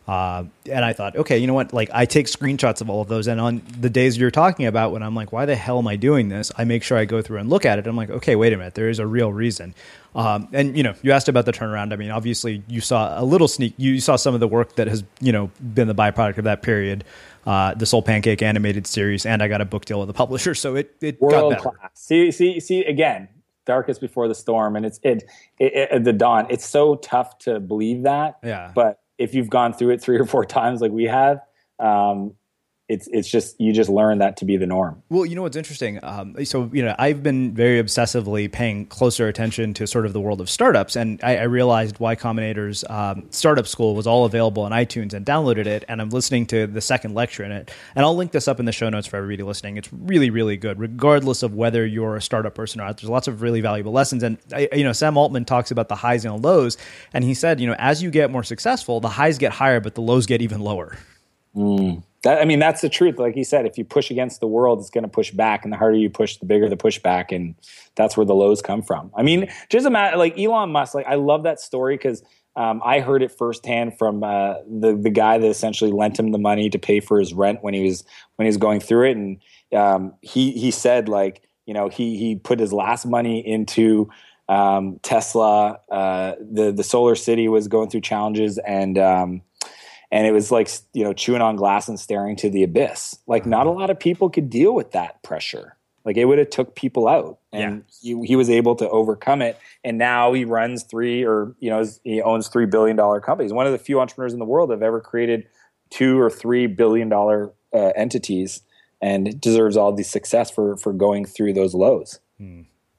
Uh, and I thought, okay, you know what? Like I take screenshots of all of those. And on the days you're talking about, when I'm like, why the hell am I doing this? I make sure I go through and look at it. I'm like, okay, wait a minute. There is a real reason. Um, and, you know, you asked about the turnaround. I mean, obviously you saw a little sneak, you saw some of the work that has, you know, been the byproduct of that period. Uh, the Soul Pancake animated series, and I got a book deal with the publisher. So it, it World got better. Class. See, see, see, again, darkest before the storm. And it's, it, it, it, the dawn. It's so tough to believe that. Yeah. But if you've gone through it three or four times like we have, um, it's it's just, you just learn that to be the norm. Well, you know what's interesting? Um, so, you know, I've been very obsessively paying closer attention to sort of the world of startups. And I, I realized Y Combinator's um, startup school was all available on iTunes, and downloaded it. And I'm listening to the second lecture in it. And I'll link this up in the show notes for everybody listening. It's really, really good, regardless of whether you're a startup person or not. There's lots of really valuable lessons. And, I, you know, Sam Altman talks about the highs and lows. And he said, you know, as you get more successful, the highs get higher, but the lows get even lower. Mm. That, I mean, that's the truth. Like you said, if you push against the world, it's going to push back. And the harder you push, the bigger the pushback. And that's where the lows come from. I mean, just imagine, like Elon Musk, like I love that story because um, I heard it firsthand from uh, the, the guy that essentially lent him the money to pay for his rent when he was, when he was going through it. And um, he, he said, like, you know, he, he put his last money into um, Tesla. Uh, the, the Solar City was going through challenges, and, um, And it was like, you know, chewing on glass and staring to the abyss. Like not a lot of people could deal with that pressure. Like it would have took people out, and yeah. he, he was able to overcome it. And now he runs three or, you know, he owns three billion dollars companies. One of the few entrepreneurs in the world that have ever created two or three billion dollar uh, entities, and deserves all the success for, for going through those lows. Hmm.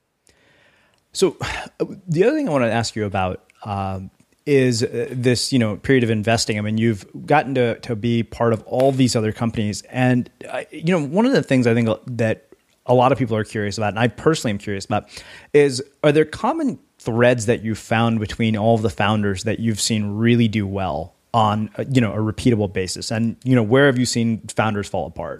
So the other thing I want to ask you about, um, is this, you know, period of investing. I mean, you've gotten to, to be part of all these other companies. And, uh, you know, one of the things I think that a lot of people are curious about, and I personally am curious about, is are there common threads that you've found between all of the founders that you've seen really do well on, a, you know, a repeatable basis? And, you know, where have you seen founders fall apart?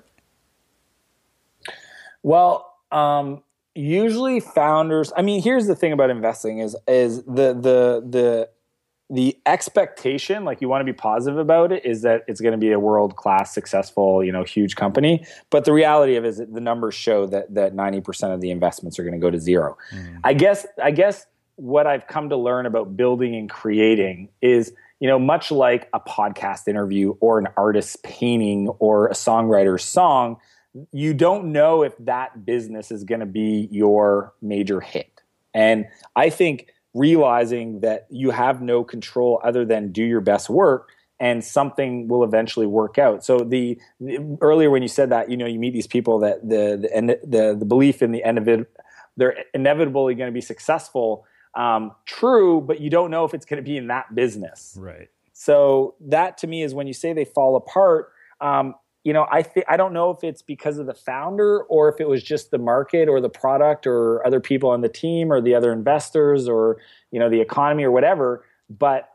Well, um, usually founders, I mean, here's the thing about investing is, is the, the, the, the expectation, like you want to be positive about it, is that it's going to be a world-class, successful, you know, huge company. But the reality of it is that the numbers show that that ninety percent of the investments are going to go to zero. Mm. I guess, I guess what I've come to learn about building and creating is, you know, much like a podcast interview or an artist's painting or a songwriter's song, you don't know if that business is going to be your major hit. And I think realizing that you have no control other than do your best work, and something will eventually work out. So the, the earlier when you said that, you know, you meet these people that the the the, the belief in the end of it, they're inevitably going to be successful. Um, true, but you don't know if it's going to be in that business. Right. So that to me is when you say they fall apart. Um, You know, I th- I don't know if it's because of the founder or if it was just the market or the product or other people on the team or the other investors or, you know, the economy or whatever. But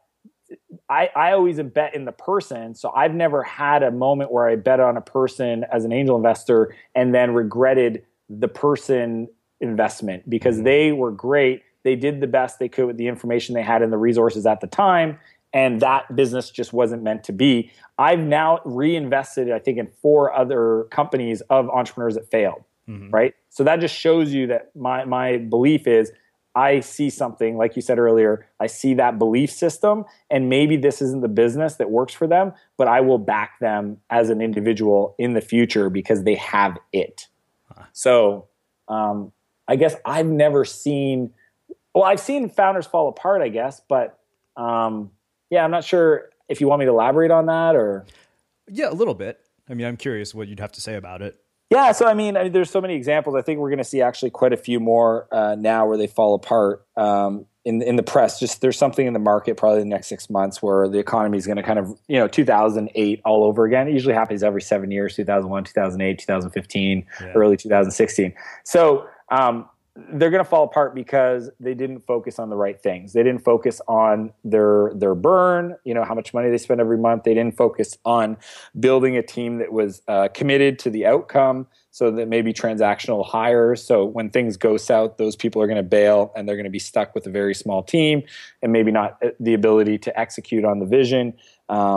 I, I always bet in the person. So I've never had a moment where I bet on a person as an angel investor and then regretted the person investment, because they were great. They did the best they could with the information they had and the resources at the time. And that business just wasn't meant to be. I've now reinvested, I think, in four other companies of entrepreneurs that failed, mm-hmm. right? So that just shows you that my my belief is I see something, like you said earlier, I see that belief system, and maybe this isn't the business that works for them, but I will back them as an individual in the future because they have it. Huh. So um, I guess I've never seen, well, I've seen founders fall apart, I guess, but um, yeah, I'm not sure if you want me to elaborate on that or. Yeah, a little bit. I mean, I'm curious what you'd have to say about it. Yeah, so I mean, I mean there's so many examples. I think we're going to see actually quite a few more uh, now where they fall apart um, in in the press. Just there's something in the market probably in the next six months where the economy is going to kind of, you know, two thousand eight all over again. It usually happens every seven years, two thousand one, two thousand eight, two thousand fifteen, yeah. Early two thousand sixteen. So um, they're going to fall apart because they didn't focus on the right things. They didn't focus on their their burn, you know, how much money they spend every month. They didn't focus on building a team that was uh, committed to the outcome, so that maybe transactional hires. So when things go south, those people are going to bail and they're going to be stuck with a very small team and maybe not the ability to execute on the vision. Um,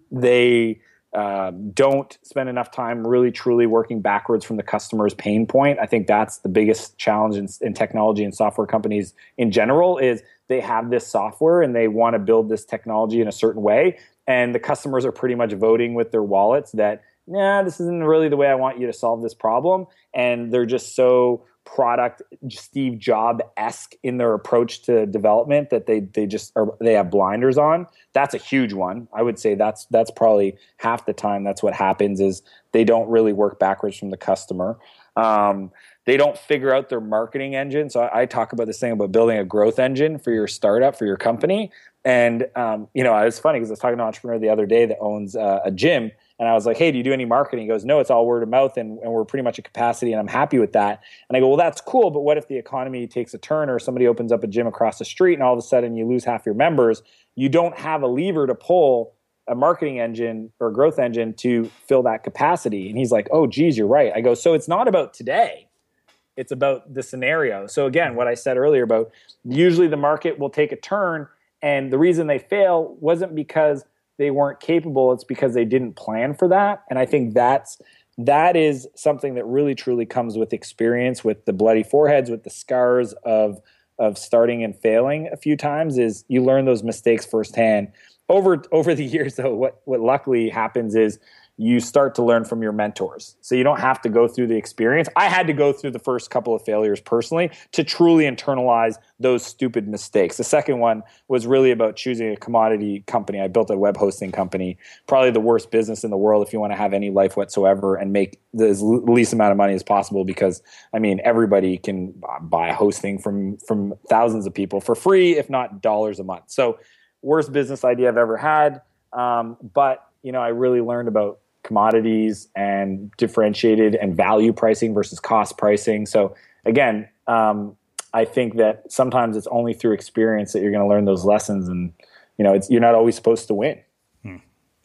They uh, don't spend enough time really truly working backwards from the customer's pain point. I think that's the biggest challenge in, in technology and software companies in general is they have this software and they want to build this technology in a certain way. And the customers are pretty much voting with their wallets that, nah, this isn't really the way I want you to solve this problem. And they're just so product Steve Jobs-esque in their approach to development that they they just are, they have blinders on. That's a huge one. I would say that's that's probably half the time that's what happens is they don't really work backwards from the customer. Um, they don't figure out their marketing engine. So I, I talk about this thing about building a growth engine for your startup, for your company. And um, you know, it was funny because I was talking to an entrepreneur the other day that owns uh, a gym. And I was like, hey, do you do any marketing? He goes, no, it's all word of mouth and, and we're pretty much at capacity and I'm happy with that. And I go, well, that's cool. But what if the economy takes a turn or somebody opens up a gym across the street and all of a sudden you lose half your members? You don't have a lever to pull a marketing engine or a growth engine to fill that capacity. And he's like, oh, geez, you're right. I go, so it's not about today. It's about the scenario. So again, what I said earlier about usually the market will take a turn and the reason they fail wasn't because they weren't capable. It's because they didn't plan for that. And I think that's, that is something that really truly comes with experience, with the bloody foreheads, with the scars of, of starting and failing a few times is you learn those mistakes firsthand. Over, over the years though, what, what luckily happens is you start to learn from your mentors. So you don't have to go through the experience. I had to go through the first couple of failures personally to truly internalize those stupid mistakes. The second one was really about choosing a commodity company. I built a web hosting company, probably the worst business in the world if you want to have any life whatsoever and make the least amount of money as possible because, I mean, everybody can buy hosting from, from thousands of people for free, if not dollars a month. So worst business idea I've ever had. Um, but, you know, I really learned about commodities and differentiated and value pricing versus cost pricing. So again, um, I think that sometimes it's only through experience that you're going to learn those lessons, and you know, it's, you're not always supposed to win. Hmm.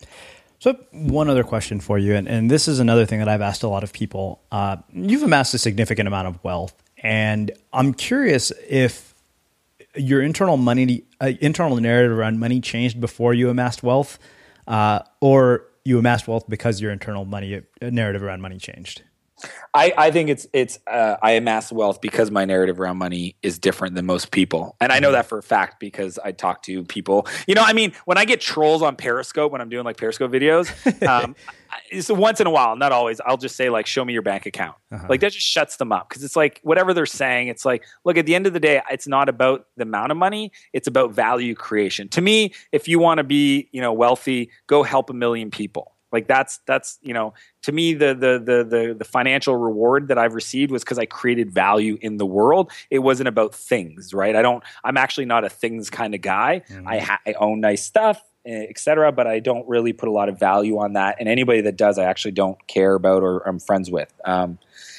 So one other question for you, and, and this is another thing that I've asked a lot of people. Uh, you've amassed a significant amount of wealth, and I'm curious if your internal money, uh, internal narrative around money changed before you amassed wealth, uh, or you amassed wealth because your internal money narrative around money changed? I, I think it's it's uh, I amass wealth because my narrative around money is different than most people, and I know that for a fact because I talk to people. You know, I mean, when I get trolls on Periscope when I'm doing like Periscope videos, um, it's once in a while, not always. I'll just say like, "Show me your bank account." Uh-huh. Like that just shuts them up because it's like whatever they're saying. It's like, look, at the end of the day, it's not about the amount of money; it's about value creation. To me, if you want to be, you know, wealthy, go help a million people. Like that's that's you know, to me the the the the, the financial reward that I've received was because I created value in the world. It wasn't about things, right? I don't. I'm actually not a things kind of guy. Mm-hmm. I, ha- I own nice stuff, et cetera, but I don't really put a lot of value on that. And anybody that does, I actually don't care about or I'm friends with. Um,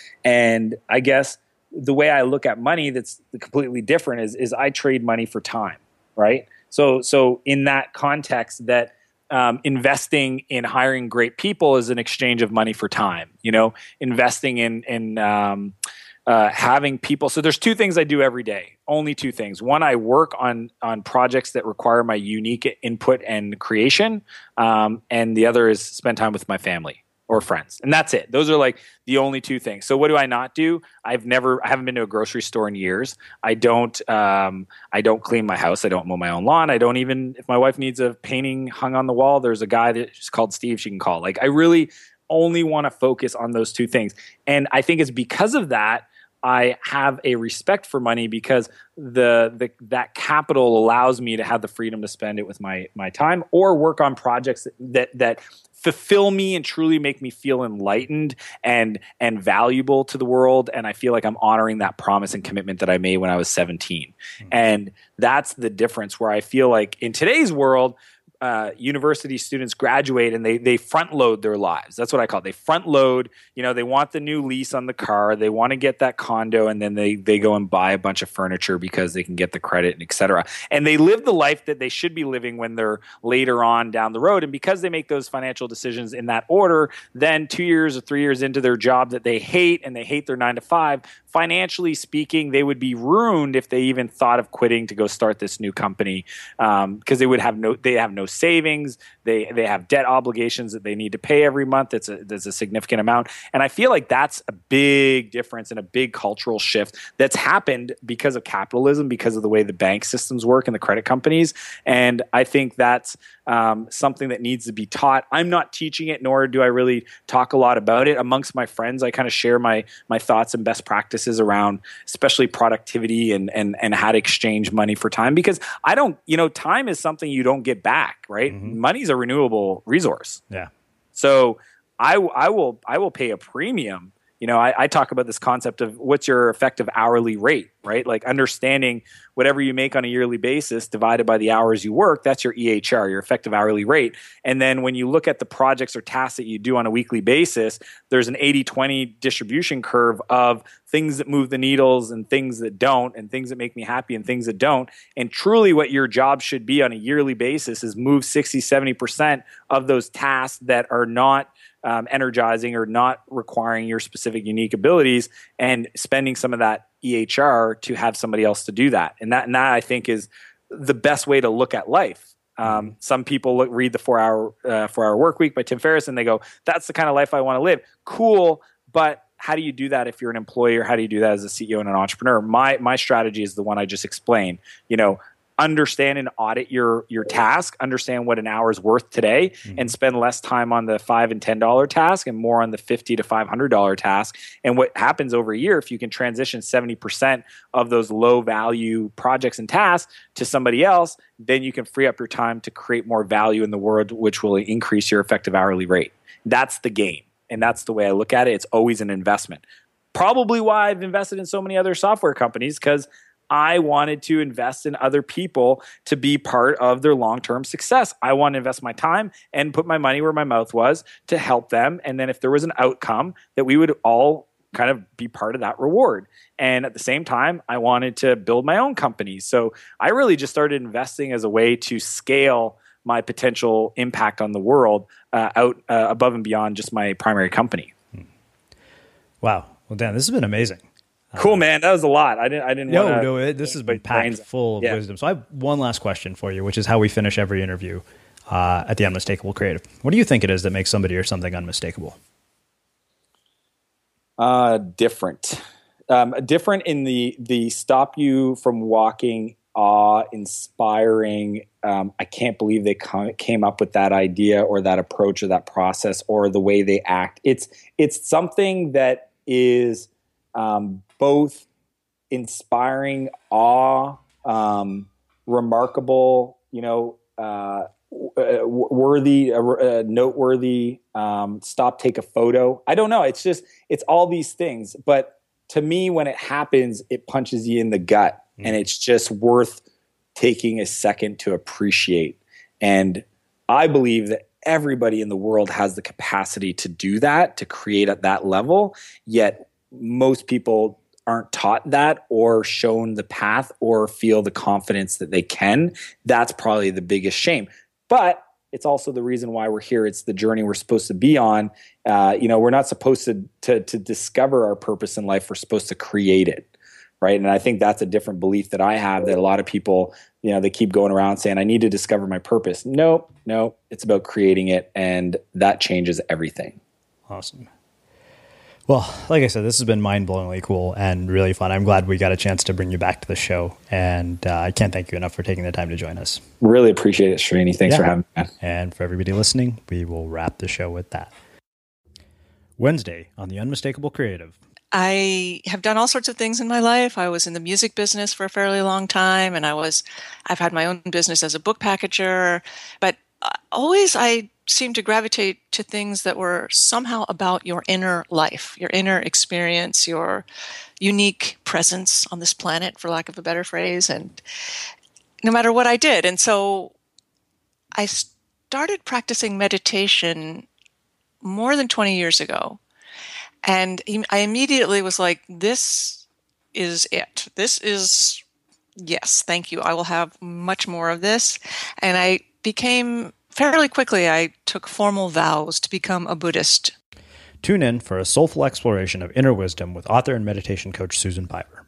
and I guess the way I look at money that's completely different is is I trade money for time, right? So so in that context that. Um, investing in hiring great people is an exchange of money for time. You know, investing in in um, uh, having people. So there's two things I do every day. Only two things. One, I work on on projects that require my unique input and creation, um, and the other is spend time with my family or friends, and that's it. Those are like the only two things. So what do I not do? I've never, I haven't been to a grocery store in years. I don't, um, I don't clean my house. I don't mow my own lawn. I don't even, if my wife needs a painting hung on the wall, there's a guy that's called Steve she can call. Like I really only want to focus on those two things. And I think it's because of that, I have a respect for money because the, the that capital allows me to have the freedom to spend it with my my time or work on projects that that, that fulfill me and truly make me feel enlightened and and valuable to the world. And I feel like I'm honoring that promise and commitment that I made when I was seventeen. Mm-hmm. And that's the difference where I feel like in today's world, Uh, university students graduate and they they front load their lives. That's what I call it. They front load. You know, they want the new lease on the car. They want to get that condo, and then they they go and buy a bunch of furniture because they can get the credit and et cetera. And they live the life that they should be living when they're later on down the road. And because they make those financial decisions in that order, then two years or three years into their job that they hate and they hate their nine to five, financially speaking, they would be ruined if they even thought of quitting to go start this new company um, because they would have no they have no savings. They they have debt obligations that they need to pay every month. It's a, there's a significant amount. And I feel like that's a big difference and a big cultural shift that's happened because of capitalism, because of the way the bank systems work and the credit companies. And I think that's um, something that needs to be taught. I'm not teaching it, nor do I really talk a lot about it. Amongst my friends, I kind of share my my thoughts and best practices around especially productivity and and and how to exchange money for time, because I don't, you know, time is something you don't get back, right? Mm-hmm. Money's a renewable resource. Yeah. So I I will I will pay a premium. You know, I, I talk about this concept of what's your effective hourly rate, right? Like understanding whatever you make on a yearly basis divided by the hours you work, that's your E H R, your effective hourly rate. And then when you look at the projects or tasks that you do on a weekly basis, there's an eighty twenty distribution curve of things that move the needles and things that don't, and things that make me happy and things that don't. And truly what your job should be on a yearly basis is move sixty, seventy percent of those tasks that are not Um, energizing or not requiring your specific unique abilities, and spending some of that E H R to have somebody else to do that. And that, and that I think is the best way to look at life. Um, mm-hmm. Some people look, read the four hour, uh, four hour work week by Tim Ferriss and they go, that's the kind of life I want to live. Cool. But how do you do that if you're an employee, or how do you do that as a C E O and an entrepreneur? My, my strategy is the one I just explained. You know, understand and audit your your task, understand what an hour is worth today, mm-hmm. and spend less time on the five and ten dollar task and more on the fifty to five hundred dollar task. And what happens over a year, if you can transition seventy percent of those low value projects and tasks to somebody else, then you can free up your time to create more value in the world, which will increase your effective hourly rate. That's the game, and that's the way I look at it. It's always an investment. Probably why I've invested in so many other software companies, because I wanted to invest in other people to be part of their long-term success. I want to invest my time and put my money where my mouth was to help them. And then if there was an outcome, that we would all kind of be part of that reward. And at the same time, I wanted to build my own company. So I really just started investing as a way to scale my potential impact on the world uh, out uh, above and beyond just my primary company. Wow. Well, Dan, this has been amazing. Cool, man. That was a lot. I didn't. I didn't. No, wanna, no. It, this has been packed full of yeah. wisdom. So I have one last question for you, which is how we finish every interview uh, at the Unmistakable Creative. What do you think it is that makes somebody or something unmistakable? Uh, different. Um, different in the the stop you from walking, awe inspiring. Um, I can't believe they com- came up with that idea or that approach or that process or the way they act. It's it's something that is. Um, both inspiring, awe, um, remarkable, you know, uh, worthy, uh, noteworthy, um, stop, take a photo. I don't know. It's just, it's all these things. But to me, when it happens, it punches you in the gut, mm. and it's just worth taking a second to appreciate. And I believe that everybody in the world has the capacity to do that, to create at that level, yet most people aren't taught that or shown the path or feel the confidence that they can. That's probably the biggest shame. But it's also the reason why we're here. It's the journey we're supposed to be on. Uh, you know, we're not supposed to, to to discover our purpose in life. We're supposed to create it, right? And I think that's a different belief that I have, that a lot of people, you know, they keep going around saying, I need to discover my purpose. No, no, it's about creating it, and that changes everything. Awesome. Well, like I said, this has been mind-blowingly cool and really fun. I'm glad we got a chance to bring you back to the show, and uh, I can't thank you enough for taking the time to join us. Really appreciate it, Srini. Thanks yeah. for having me. And for everybody listening, we will wrap the show with that. Wednesday on The Unmistakable Creative. I have done all sorts of things in my life. I was in the music business for a fairly long time, and I was, I've had my own business as a book packager, but always I seemed to gravitate to things that were somehow about your inner life, your inner experience, your unique presence on this planet, for lack of a better phrase, and no matter what I did. And so I started practicing meditation more than twenty years ago. And I immediately was like, this is it. This is, yes, thank you. I will have much more of this. And I became, fairly quickly, I took formal vows to become a Buddhist. Tune in for a soulful exploration of inner wisdom with author and meditation coach Susan Piver.